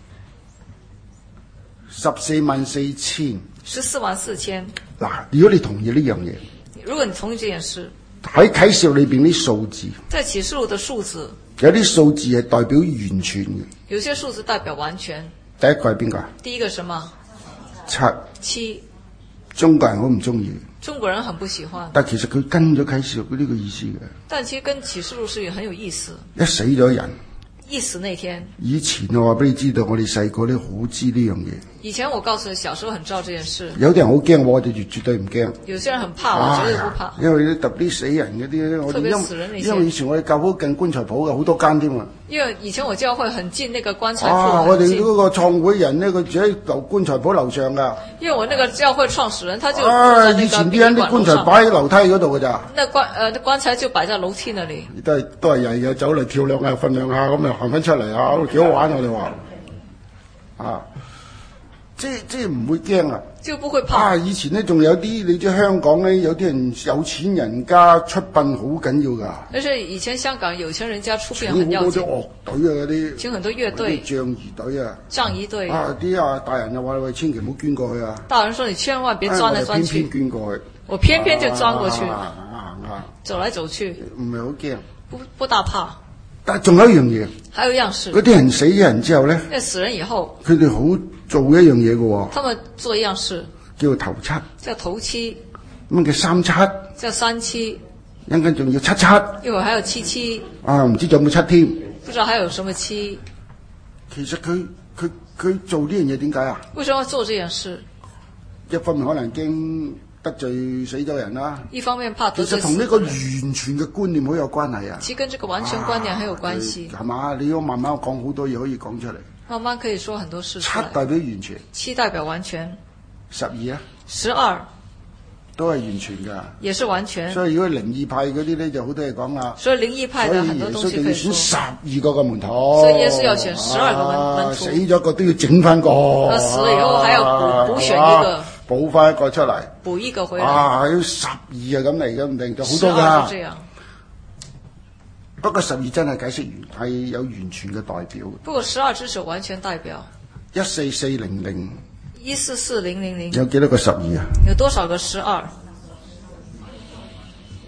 十四萬四千。
十四萬四千。
嗱，如果你同意呢樣嘢，
如果你同意這件事，
喺啟示錄裏邊啲數字，
在啟示錄的數字，
有啲數字係代表完全嘅。
有些數字代表完全。
第一個係邊個？
第一個什麼？
七。
七。
中國人好唔中意。
中國人很不喜歡。
但其實佢跟咗啟示錄呢個意思嘅。
但其實跟啟示錄是很有意思。
一死咗人。
一死那天，
以前我話俾你知道，我哋細個咧好知呢樣嘢。
以前我告訴你，小時候很知道這件事。
有啲人好驚，我哋絕絕對唔驚。
有些人很怕，我絕對不怕。
因為特別死人嗰啲，我哋因因為以前我哋教會近棺材鋪嘅好多間添啊。
因為以前我教會很近那個棺材鋪。
啊，我哋嗰個創會人呢，佢住喺樓棺材鋪樓上噶。
因為我那個教會創始人，他就
啊，以前啲人啲棺材擺喺樓梯嗰度噶咋。
那棺呃棺材就擺在樓梯那裡。
都係都係人嘅走嚟跳兩下瞓兩下咁，又行翻出嚟啊！幾好玩我哋話，啊，即係即係唔會驚啊！
就不會怕。
啊，以前咧仲有啲，你知香港咧有啲人有錢人家出殯好緊要㗎。
而且以前香港有錢人家出殯很要緊。請好
多啲樂隊啊嗰啲。
請很多樂隊。
啲仗義隊啊。
仗義隊。
啊！啲啊大人又話喂，千祈唔好捐過去啊！
大人說你千萬別鑽來鑽去。
偏偏捐過去。
我偏偏就鑽過去。
啊啊啊！
走來走去。
唔係好驚。
不不大怕。
但係仲有一樣嘢，
還有一樣事，
嗰啲人死咗人之後咧，
那死人以後，
佢哋好做一樣嘢嘅喎。
他們做一樣事，
叫做頭七，
叫頭七，
咁叫三七，
叫三七，
一陣間仲要七七，
一會兒還有七七，
啊唔知仲有冇七添？
不知道還有什麼七。
其實佢佢佢做呢樣嘢點解啊？
為什麼要做這件事？
一方面可能驚得罪死咗人啦，
一方面怕得罪死。
其實同呢個完全嘅觀念好有關係啊。
其實跟這個完全觀念很有關係。
係嘛？你要慢慢講好多嘢可以講出嚟。
慢慢可以說很多事。
七代表完全。
七代表完全。
十二啊？
十二。
都係完全㗎。
也是完全。
所以如果靈異派嗰啲咧，就好多嘢講啦。
所以靈異派的很多東西可以說。
所以耶穌要選十二個嘅門徒。
所以耶穌要選十二個門門徒。
死咗個都要整翻個。
死了以後還要補補選一個。
補翻一個出嚟，
補一個回來。
啊，要十二啊咁嚟嘅，唔定就好多㗎。
十二是這樣。
不過十二真係解釋完，係有完全嘅代表。
不過十二只是完全代表。
一四四零零。
一四四零零零。
有幾多個十二啊？
有多少個十二？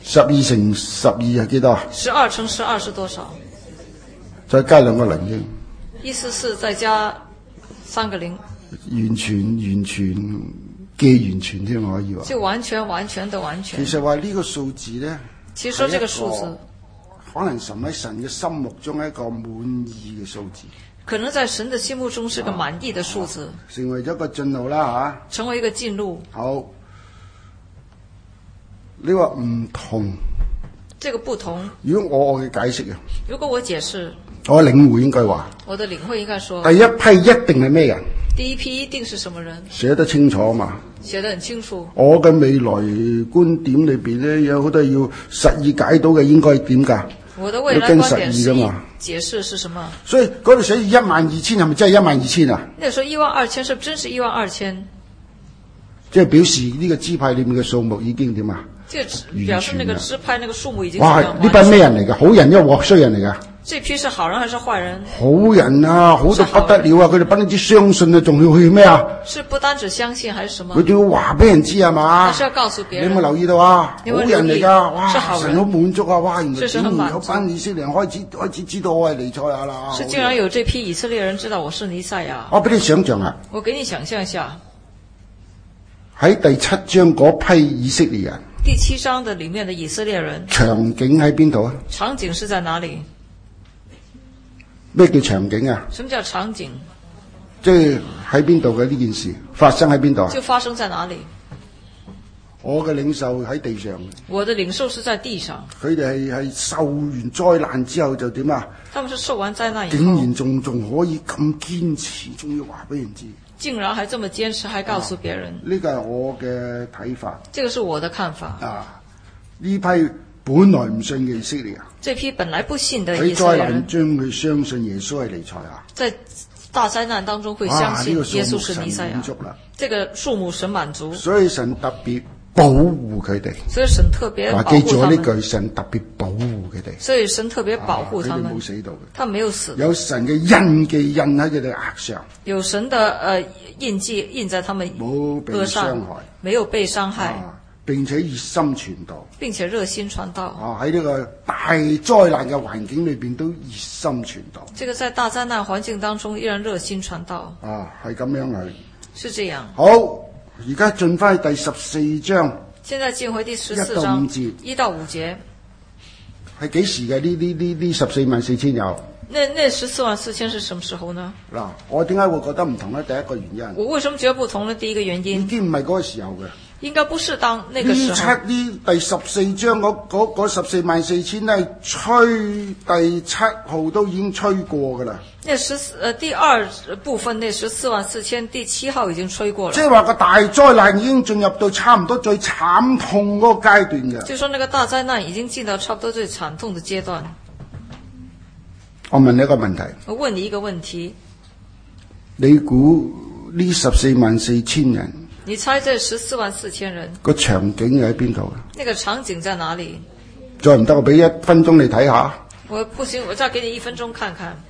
十二乘十二係幾多啊？
十二乘十二是多少？
再加兩個零啫。
意思是再加三個零。
完全完全既完全添，可以話。
就完全完全的完全。
其實話呢個數字咧，
其實說這個數字，
可能神喺神嘅心目中係一個滿意嘅數字。
可能在神的心目中是個滿意的數字。
啊啊、成為咗一個進路啦嚇、啊。
成為一個進路。
好。你話唔同。
這個不同。
如果我嘅解釋啊。
如果我解釋。
我領會應該話。
我的領會應該說。
第一批一定係咩人？
第一批一定是什麼人？
寫得清楚嘛？
寫得很清楚。
我嘅未來觀點裏邊咧，有好多要實意解到嘅，應該點㗎？
我的未來觀點是解釋是什麼？
所以嗰度寫一萬二千係咪真係一萬二千啊？
那時候一萬二千是不是真是一萬二千？
即係表示呢個支派裏面嘅數目已經點啊？
即係表示那個支派那個數目已經。
哇！呢班咩人嚟㗎？好人抑或衰人嚟㗎？
這批是好人還是壞人？
好人啊，好到不得了啊！佢哋不單止相信啊，仲要去咩啊？
是不單止相信還是什麼？
佢都要話俾人知係嘛？
還是要告訴別人？
你有冇留意到啊？好人嚟㗎，哇！神好滿足啊！哇！原來竟然有班以色列人開始開始知道我係彌賽亞啦。
是竟然有這批以色列人知道我是彌賽亞。
我俾你想象啊！
我給你想象一下，
喺第七章嗰批以色列人。
第七章的裏面的以色列人。
場景喺邊度啊？
場景是在哪裡？
咩叫場景啊？
什麼叫場景？
即係喺邊度嘅呢件事發生喺邊度啊？
就發生在哪裡？
我嘅領袖喺地上。
我的領袖是在地上。
佢哋係係受完災難之後就點啊？
他們是受完災難以後，
竟然仲仲可以咁堅持，仲要話俾人知。
竟然還這麼堅持，還告訴別人。
呢個係我嘅睇法。
這個是我的看法。
啊，呢批本來唔信嘅以色列啊，
這批本來不信的以色列人，
喺災難將佢相信耶穌係彌賽亞。
在大災難當中會相信耶穌是彌賽亞。這個數目神滿足，
所以神特別保護佢哋。
所以神特別保護他們。
記住呢句，神特別保護佢哋。
所以神特別保護他們。
佢哋冇死到嘅，
他沒有死。
有神嘅印記印喺佢哋額上。
有神的呃印記印在他們額上，冇被傷害，沒有被傷害。啊，
並且熱心傳道，
並且熱心傳道。
啊，喺呢個大災難嘅環境裏邊都熱心傳道。
這個在大災難環境當中依然熱心傳道。
啊，係咁樣係。
是這樣。
好，而家進翻去第十四章。
現在進回第十四章一到五節。
係幾時嘅？呢呢呢呢十四萬四千有。
那那十四萬四千是什麼時候呢？
嗱，我點解會覺得唔同呢？第一個原因。
我為什麼覺得不同呢？第一個原因。
已經唔係嗰個時候嘅。
應該不是當那個時候。
呢七呢第十四章嗰嗰嗰十四萬四千呢，吹第七號都已經吹過噶啦。
那十四呃第二部分那十四萬四千第七號已經吹過了。
即係話個大災難已經進入到差唔多最慘痛嗰個階段嘅。
就說那個大災難已經進到差不多最慘痛的階段。
我問你一個問題。
我問你一個問題。
你估呢十四萬四千人？
你猜這十四萬四千人
個場景喺邊度啊？
那個場景在哪裡？
再唔得，我俾一分鐘你睇下。
我不行，我再給你一分鐘看看。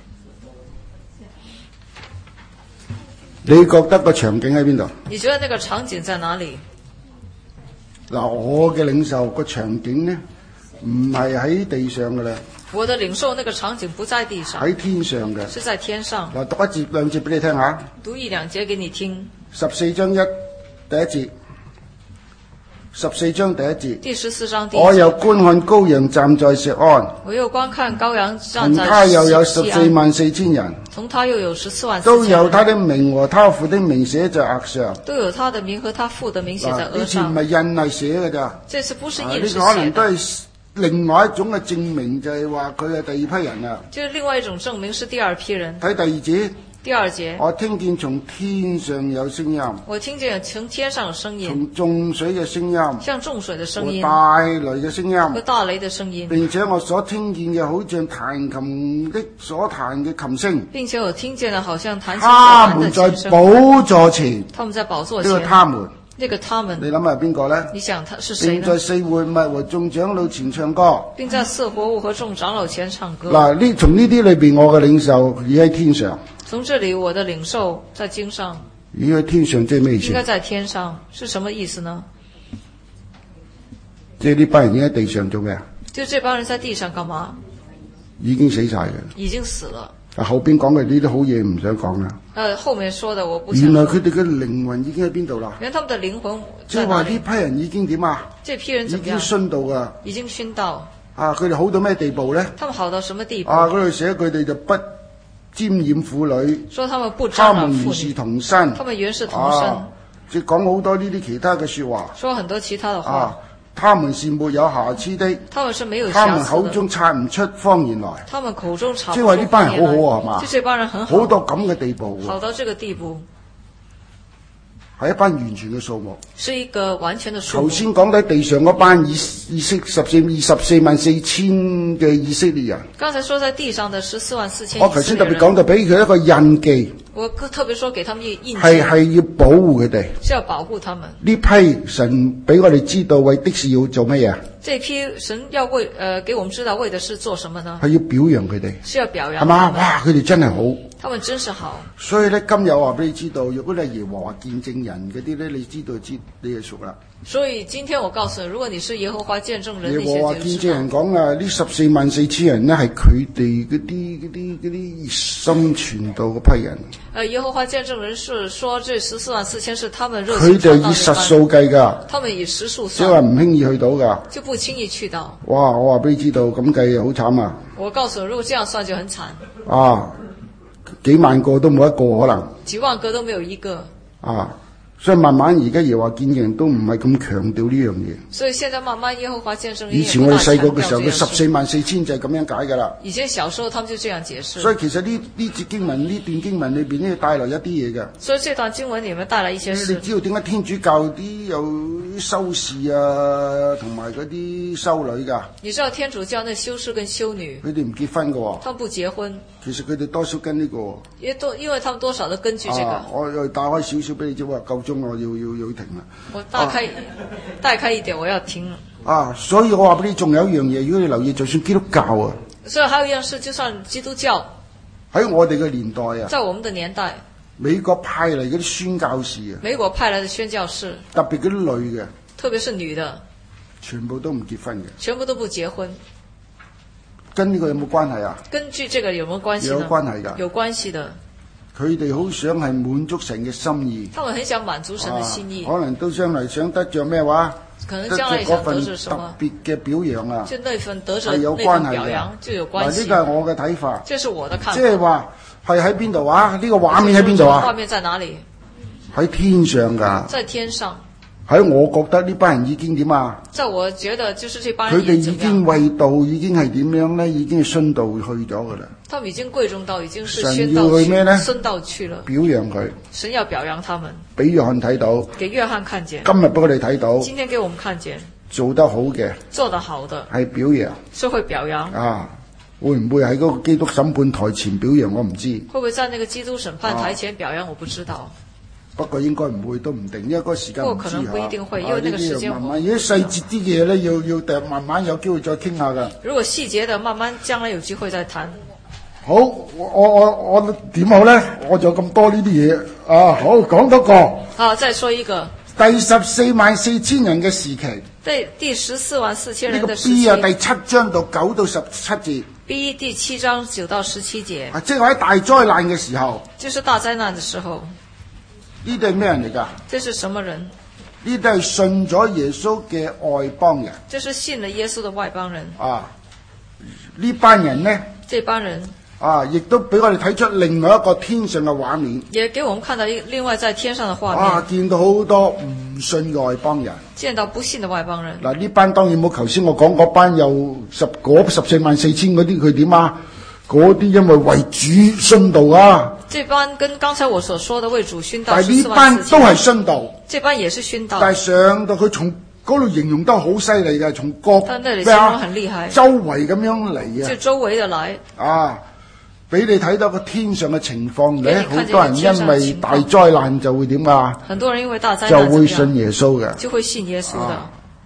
你覺得個場景喺邊度？
你覺得那個場景在哪裡？
嗱，我嘅領袖個場景呢，唔係喺地上嘅啦。
我的領袖那個場景不在地上，
喺天上嘅，
是在天上。
嗱，讀一節兩節俾你聽下。
讀一兩節給你聽。
十四章一第一節，十四章第一節。
第十四章第一節。
我又觀看羔羊站在錫安。
我又觀看羔羊站在錫安。
從他又有十四萬四千人。
從他又有十四萬四千人。
都有他的名和他父的名寫在額上。
都有他的名和他父的名寫在額上。
呢次唔係印係寫嘅咋？
這次不是印是寫的。
呢個可能都係另外一種嘅證明，就係話佢係第二批人啊。
就是另外一種證明是第二批人。
睇第二節。
第二節。
我聽見從天上有聲音。
我聽見從天上有聲音。
從眾水嘅聲音。
像眾水的聲音。
和大雷嘅聲音。
和大雷的聲音。
並且我所聽見嘅好像彈琴的所彈嘅琴聲。
並且我聽見了好像彈琴所
彈的琴聲。他們在寶座前。
他們在寶座前。
呢個他們。
呢個他們。
你諗下邊個咧？
你想他是誰呢？
並在四活物和眾長老前唱歌。
並在四活物和眾長老前唱歌。
嗱，呢從呢啲裏邊，我嘅領袖已喺天上。
從這裡，我的領袖在經上。
已喺天上即係咩意思？
應該在天上是什麼意思呢？
即係呢班人已經喺地上做咩啊？
就這幫人在地上幹嘛？
已經死晒嘅。
已經死了。
啊，後邊講嘅呢啲好嘢唔想講啦。
呃，後面說的我不想。
原來佢哋嘅靈魂已經喺邊度啦？
原來他們的靈魂
即係話呢批人已經點啊？
這批人怎麼樣？
已經殉道噶。
已經殉道。
啊，佢哋好到咩地步咧？
他們好到什麼地步？
啊，嗰度寫佢哋就不沾染婦女。
說他們不沾染婦女。
他們原是同生。
他們原是同生。
啊，即係講好多呢啲其他嘅說話。
說很多其他的話。
啊，他們是沒有瑕疵的。
他們是沒有瑕疵的。
他們口中察唔出謊言來。
他們口中察不出謊言來。
即係話呢班人好好啊，係嘛？
就這幫人很好。
好到咁嘅地步。
好到這個地步。
係一班完全嘅數目。
是一個完全的數目。
頭先講喺地上嗰班以以色十四二十四萬四千嘅以色列人。
剛才說在地上的十四萬四千。
我頭先特別講到俾佢一個印記。
我特別說給他們一印記。
係係要保護佢哋。
是要保護他們。
呢批神俾我哋知道為的是要做乜嘢？
這批神要為呃給我們知道為的是做什麼呢？
係要表揚佢哋。
是要表揚。
係嘛？哇！佢哋真係好。
他們真是好。
所以咧，今日我話俾你知道，如果你係耶和華見證人嗰啲咧，你知道知你係熟啦。
所以今天我告訴你，如果你是耶和華見證人，
耶和華見證人講啊，呢十四萬四千人呢係佢哋嗰啲嗰啲嗰啲熱心傳道嗰批人。
呃，耶和華見證人是說，這十四萬四千是他們熱
心傳道。佢哋以實數計㗎。
他們以實數算。
即係話唔輕易去到㗎。
就不輕易去到。
哇！我話俾你知道，咁計好慘啊！
我告訴你，如果這樣算就很慘。
啊！幾萬個都冇一個可能，
幾萬個都沒有一個
啊！所以慢慢而家耶和華見證人都唔係咁強調呢樣嘢。
所以現在慢慢耶和華見證人。
以前我哋細個嘅時候，佢十四萬四千就係咁樣解㗎啦。
以前小時候他們就這樣解釋。
所以其實呢呢節經文呢段經文裏邊咧帶來一啲嘢嘅。
所以這段經文裡面帶來一些事。
你知道點解天主教啲有修士啊，同埋嗰啲修女㗎？
你知道天主教那修士跟修女，
佢哋唔結婚㗎喎。
他們不結婚。
其實佢哋多少跟呢個。
因多，因為他們多少都根據這個。
啊、我又打開少少俾你知，話夠鐘我要要要停啦。
我大開，大開一點，我要停。
啊，所以我話俾你，仲有一樣嘢，如果你留意，就算基督教啊。
所以還有一樣事，就算基督教。
喺我哋嘅年代啊。
在我們的年代。
美國派嚟嗰啲宣教士啊。
美國派來的宣教士。
特別嗰啲女嘅。
特別是女的。
全部都唔結婚嘅。
全部都不結婚。
跟呢個有冇關係啊？
根據這個有冇關係呢？
有關係㗎。
有關係的。
佢哋好想係滿足神嘅心意。
他們很想滿足神嘅心意。
啊、可能都將來想得着咩話？
可能將來想得着什
麼？特別嘅表揚啊！
就那份得着
係有關係
嘅，就有關係。
呢個係我嘅睇法。
這是我的看法。
即係話係喺邊度啊？呢、這個畫面喺邊度啊？
畫面在哪裡？
喺天上㗎。
在天上。
喺我覺得呢班人已經點啊？
在我覺得就是這班人。
佢哋已經為道，已經係點樣咧？已經係殉道去咗㗎啦。他
們已經貴重到已經是宣道去咩咧？殉道去了。
表揚佢。
神要表揚他們。
俾約翰睇到。
給約翰看見。
今日俾我哋睇到。
今天給我們看見。
做得好嘅。
做得好的。
係表揚。
是會表揚。
啊，會唔會喺嗰個基督審判台前表揚？我唔知。
會唔會在那個基督審判台前表揚？我不知道。
不過應該唔會，都唔定，因為嗰個時間唔知嚇。
可能不一定會，因為那個時間。
慢慢，如果細節啲嘅嘢咧，要要第慢慢有機會再傾下噶。
如果細節的，慢慢將來有機會再談。
好，我我我點好咧？我仲有咁多呢啲嘢啊！好，講多個。
好，再說一個。
第十四萬四千人嘅時期。
對，第十四萬四千人嘅時期。
呢個 B 啊，第七章到九到十七節。
B 第七章九到十七節。
啊，即係喺大災難嘅時候。
就是大災難嘅時候。
呢啲係咩人嚟㗎？
這是什麼人？
呢啲係信咗耶穌嘅外邦人。
這是信了耶穌的外邦人。
啊，呢班人呢？
這班人。
啊，亦都俾我哋睇出另外一個天上嘅畫面。
也給我們看到一另外在天上的畫面。
啊，見到好多唔信嘅外邦人。
見到不信的外邦人。嗱，
呢班當然冇頭先我講嗰班有十嗰十四萬四千嗰啲，佢點啊？嗰啲因為為主殉道啊。
這班跟剛才我所說的為主殉道，
但係呢班都係殉道。
這班也是殉道。
但係上到佢從嗰度形容得好犀利嘅，從各
咩啊
周圍咁樣嚟啊，
就周圍的來
啊，俾你睇到個天上嘅情況咧，好多人因為大災難就會點啊？
很多人因為大災難
就會信耶穌嘅，
就會信耶穌的。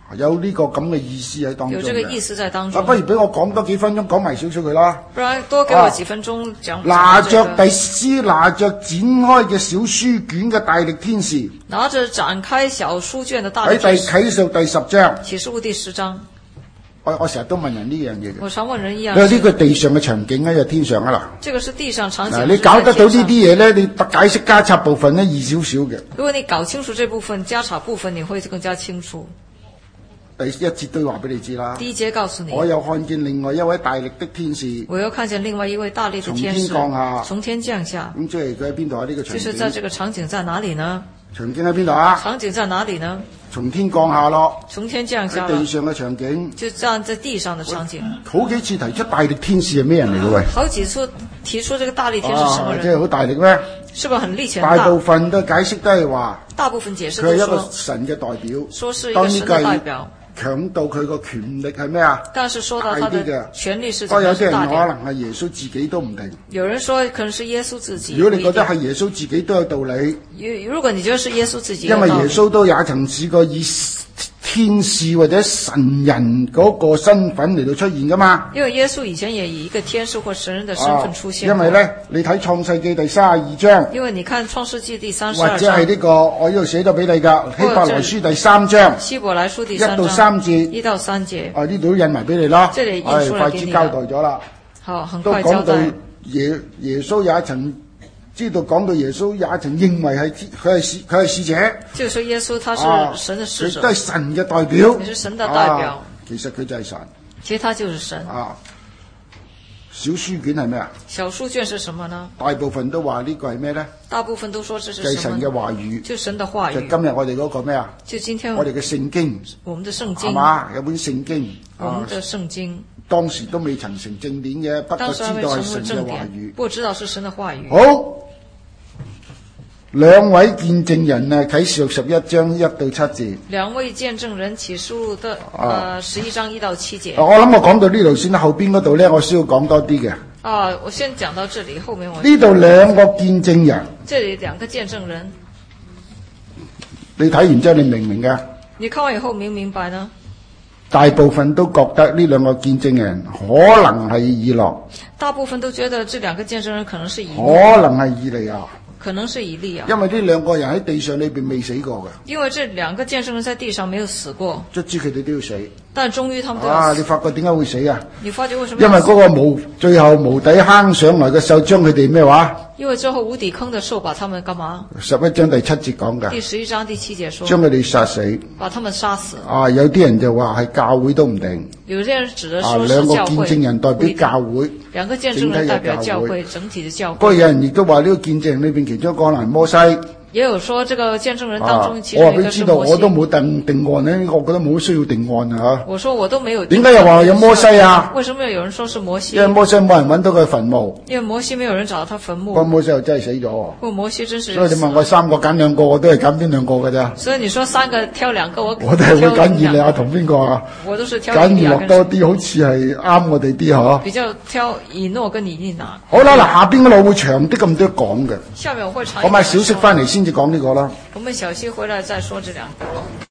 有呢個咁嘅意思喺當中嘅。
有這個意思在當
啊，
中。
不如俾我講多幾分鐘，講埋少少佢啦。
不然多給我幾分鐘講。
拿着第詩，拿着展開嘅小書卷嘅大力天使，
拿着展開小書卷嘅大力
喺第
天使。
啟示錄第十章。
啟示錄第十章。
我我成日都問人呢樣嘢嘅。
我常問人一樣。
你話呢個地上嘅場景咧，就天上啊啦。
這個是地上場景。
嗱，你搞得到呢啲嘢咧，你解釋加插部分咧易少少嘅。
如果你搞清楚這部分加插部分，你會更加清楚。
第一節都話俾你知啦。
第一節告訴你。
我又看見另外一位大力的天使。
我又看見另外一位大力的天使。
從天降下。
從天降下。
咁即係佢喺邊度啊？呢個場景。
就是在這個場景在哪裡呢？
場景喺邊度啊？
場景在哪裡呢？
從天降下咯。
從天降下。
喺地上嘅場景。
就站在地上的場景。
好幾次提出大力天使係咩人嚟嘅喂？
好幾次提出這個大力天使是什麼人？
啊、即係好大力咩？
是不是很力氣大？
大部分都解釋都係話。
大部分解釋都
佢係一個神嘅代表。
說是一個神嘅代表。
強調佢個權力係咩啊？
但是說到他的權力是
大啲嘅。不過有啲人可
大
能係耶穌自己都唔定。
有人說可能是耶穌自己。
如果你覺得係耶穌自己都有道理。
如果你覺得是耶穌自己，
因為耶穌都也曾試過以天使或者神人嗰個身份嚟到出現噶嘛。
因為耶穌以前也以一個天使或神人的身份出現、
啊。因為咧，你睇創世記第三十二章。
因為你看創世記第三十二章。
或者係呢、這個我呢度寫咗俾你噶希伯來書第三章。
希伯來書第三章。
一到三節。
一到三節。
啊，呢度都印埋俾你啦。
這裏印出來給你。
快啲交代咗啦。
好，很快交代。
都講到耶耶穌也曾。知道講到耶穌也曾認為係佢係使佢係使者，
就說耶穌他是神的使者，
佢、啊、都係神嘅代表，
也是神的代表。
啊、其實佢就係神，
其實他就是神。
啊，小書卷係咩啊？
小書卷是什麼呢？
大部分都話呢個係咩咧？
大部分都說這是
就係神嘅話語，
就神的話語。
就今日我哋嗰個咩啊？
就今天
我哋嘅聖經，
我們的聖經
係嘛？有本聖經，
我們的聖經。
當時都未曾成正典嘅，不過知道係神嘅話語，
不知道是神的話語。
好。兩位見證人啊，啟示錄十一章一到七節。
兩位見證人啟示錄的，呃，十一章一到七節。
我諗我講到呢度先，後邊嗰度咧，我需要講多啲嘅。
啊，我先講到這裡，後面我。
呢度兩個見證人。
這裡兩個見證人。
你睇完之後，你明唔明嘅？
你看完以後明唔明白呢？
大部分都覺得呢兩個見證人可能係以諾。
大部分都覺得這兩個見證人可能是以諾。
可能係以利亞。
可能是以利亞，
因為呢兩個人喺地上裏邊未死過嘅。
因為這兩個見證人在地上沒有死過，
卒之佢哋都要死。
但終於他們都要死。
啊！你發覺點解會死啊？
你發覺為什麼？
因為嗰個無最後無底坑上來嘅獸將佢哋咩話？
因為最後無底坑的獸把他們幹嘛？
十一章第七節講嘅。
第十一章第七節說。
將佢哋殺死。
把他們殺死。
啊！有啲人就話係教會都唔定。
有啲人指的說
啊，
是教會。
兩個見證人代表教會。
兩個見證人代表教會，整體的教會。
不過有人亦都話呢個見證人裏邊其中一個可能係摩西。
也有說這個見證人當中其
中一
個是摩西。
我話俾你知道，我都冇定定案咧，我覺得冇需要定案啊嚇。
我說我都沒有。
點解又話有摩西啊？
為什麼有人說是摩西？
因為摩西冇人揾到佢墳墓。
因為摩西沒有人找到他墳墓。
不過摩西又真係死咗。不
過摩西真是。
所以你問我三個揀兩個，我都係揀邊兩個㗎咋？
所以你說三個挑兩個，我
我都係會揀以利亞同邊個啊？
我都是挑
揀以諾多啲，好似係啱我哋啲嗬。
比較挑以諾跟以利拿。
好啦，嗱下邊嗰度會長啲咁多講嘅。
下面我會長。
我買小息翻嚟先至講呢個啦。
我們小息回來再說這兩個。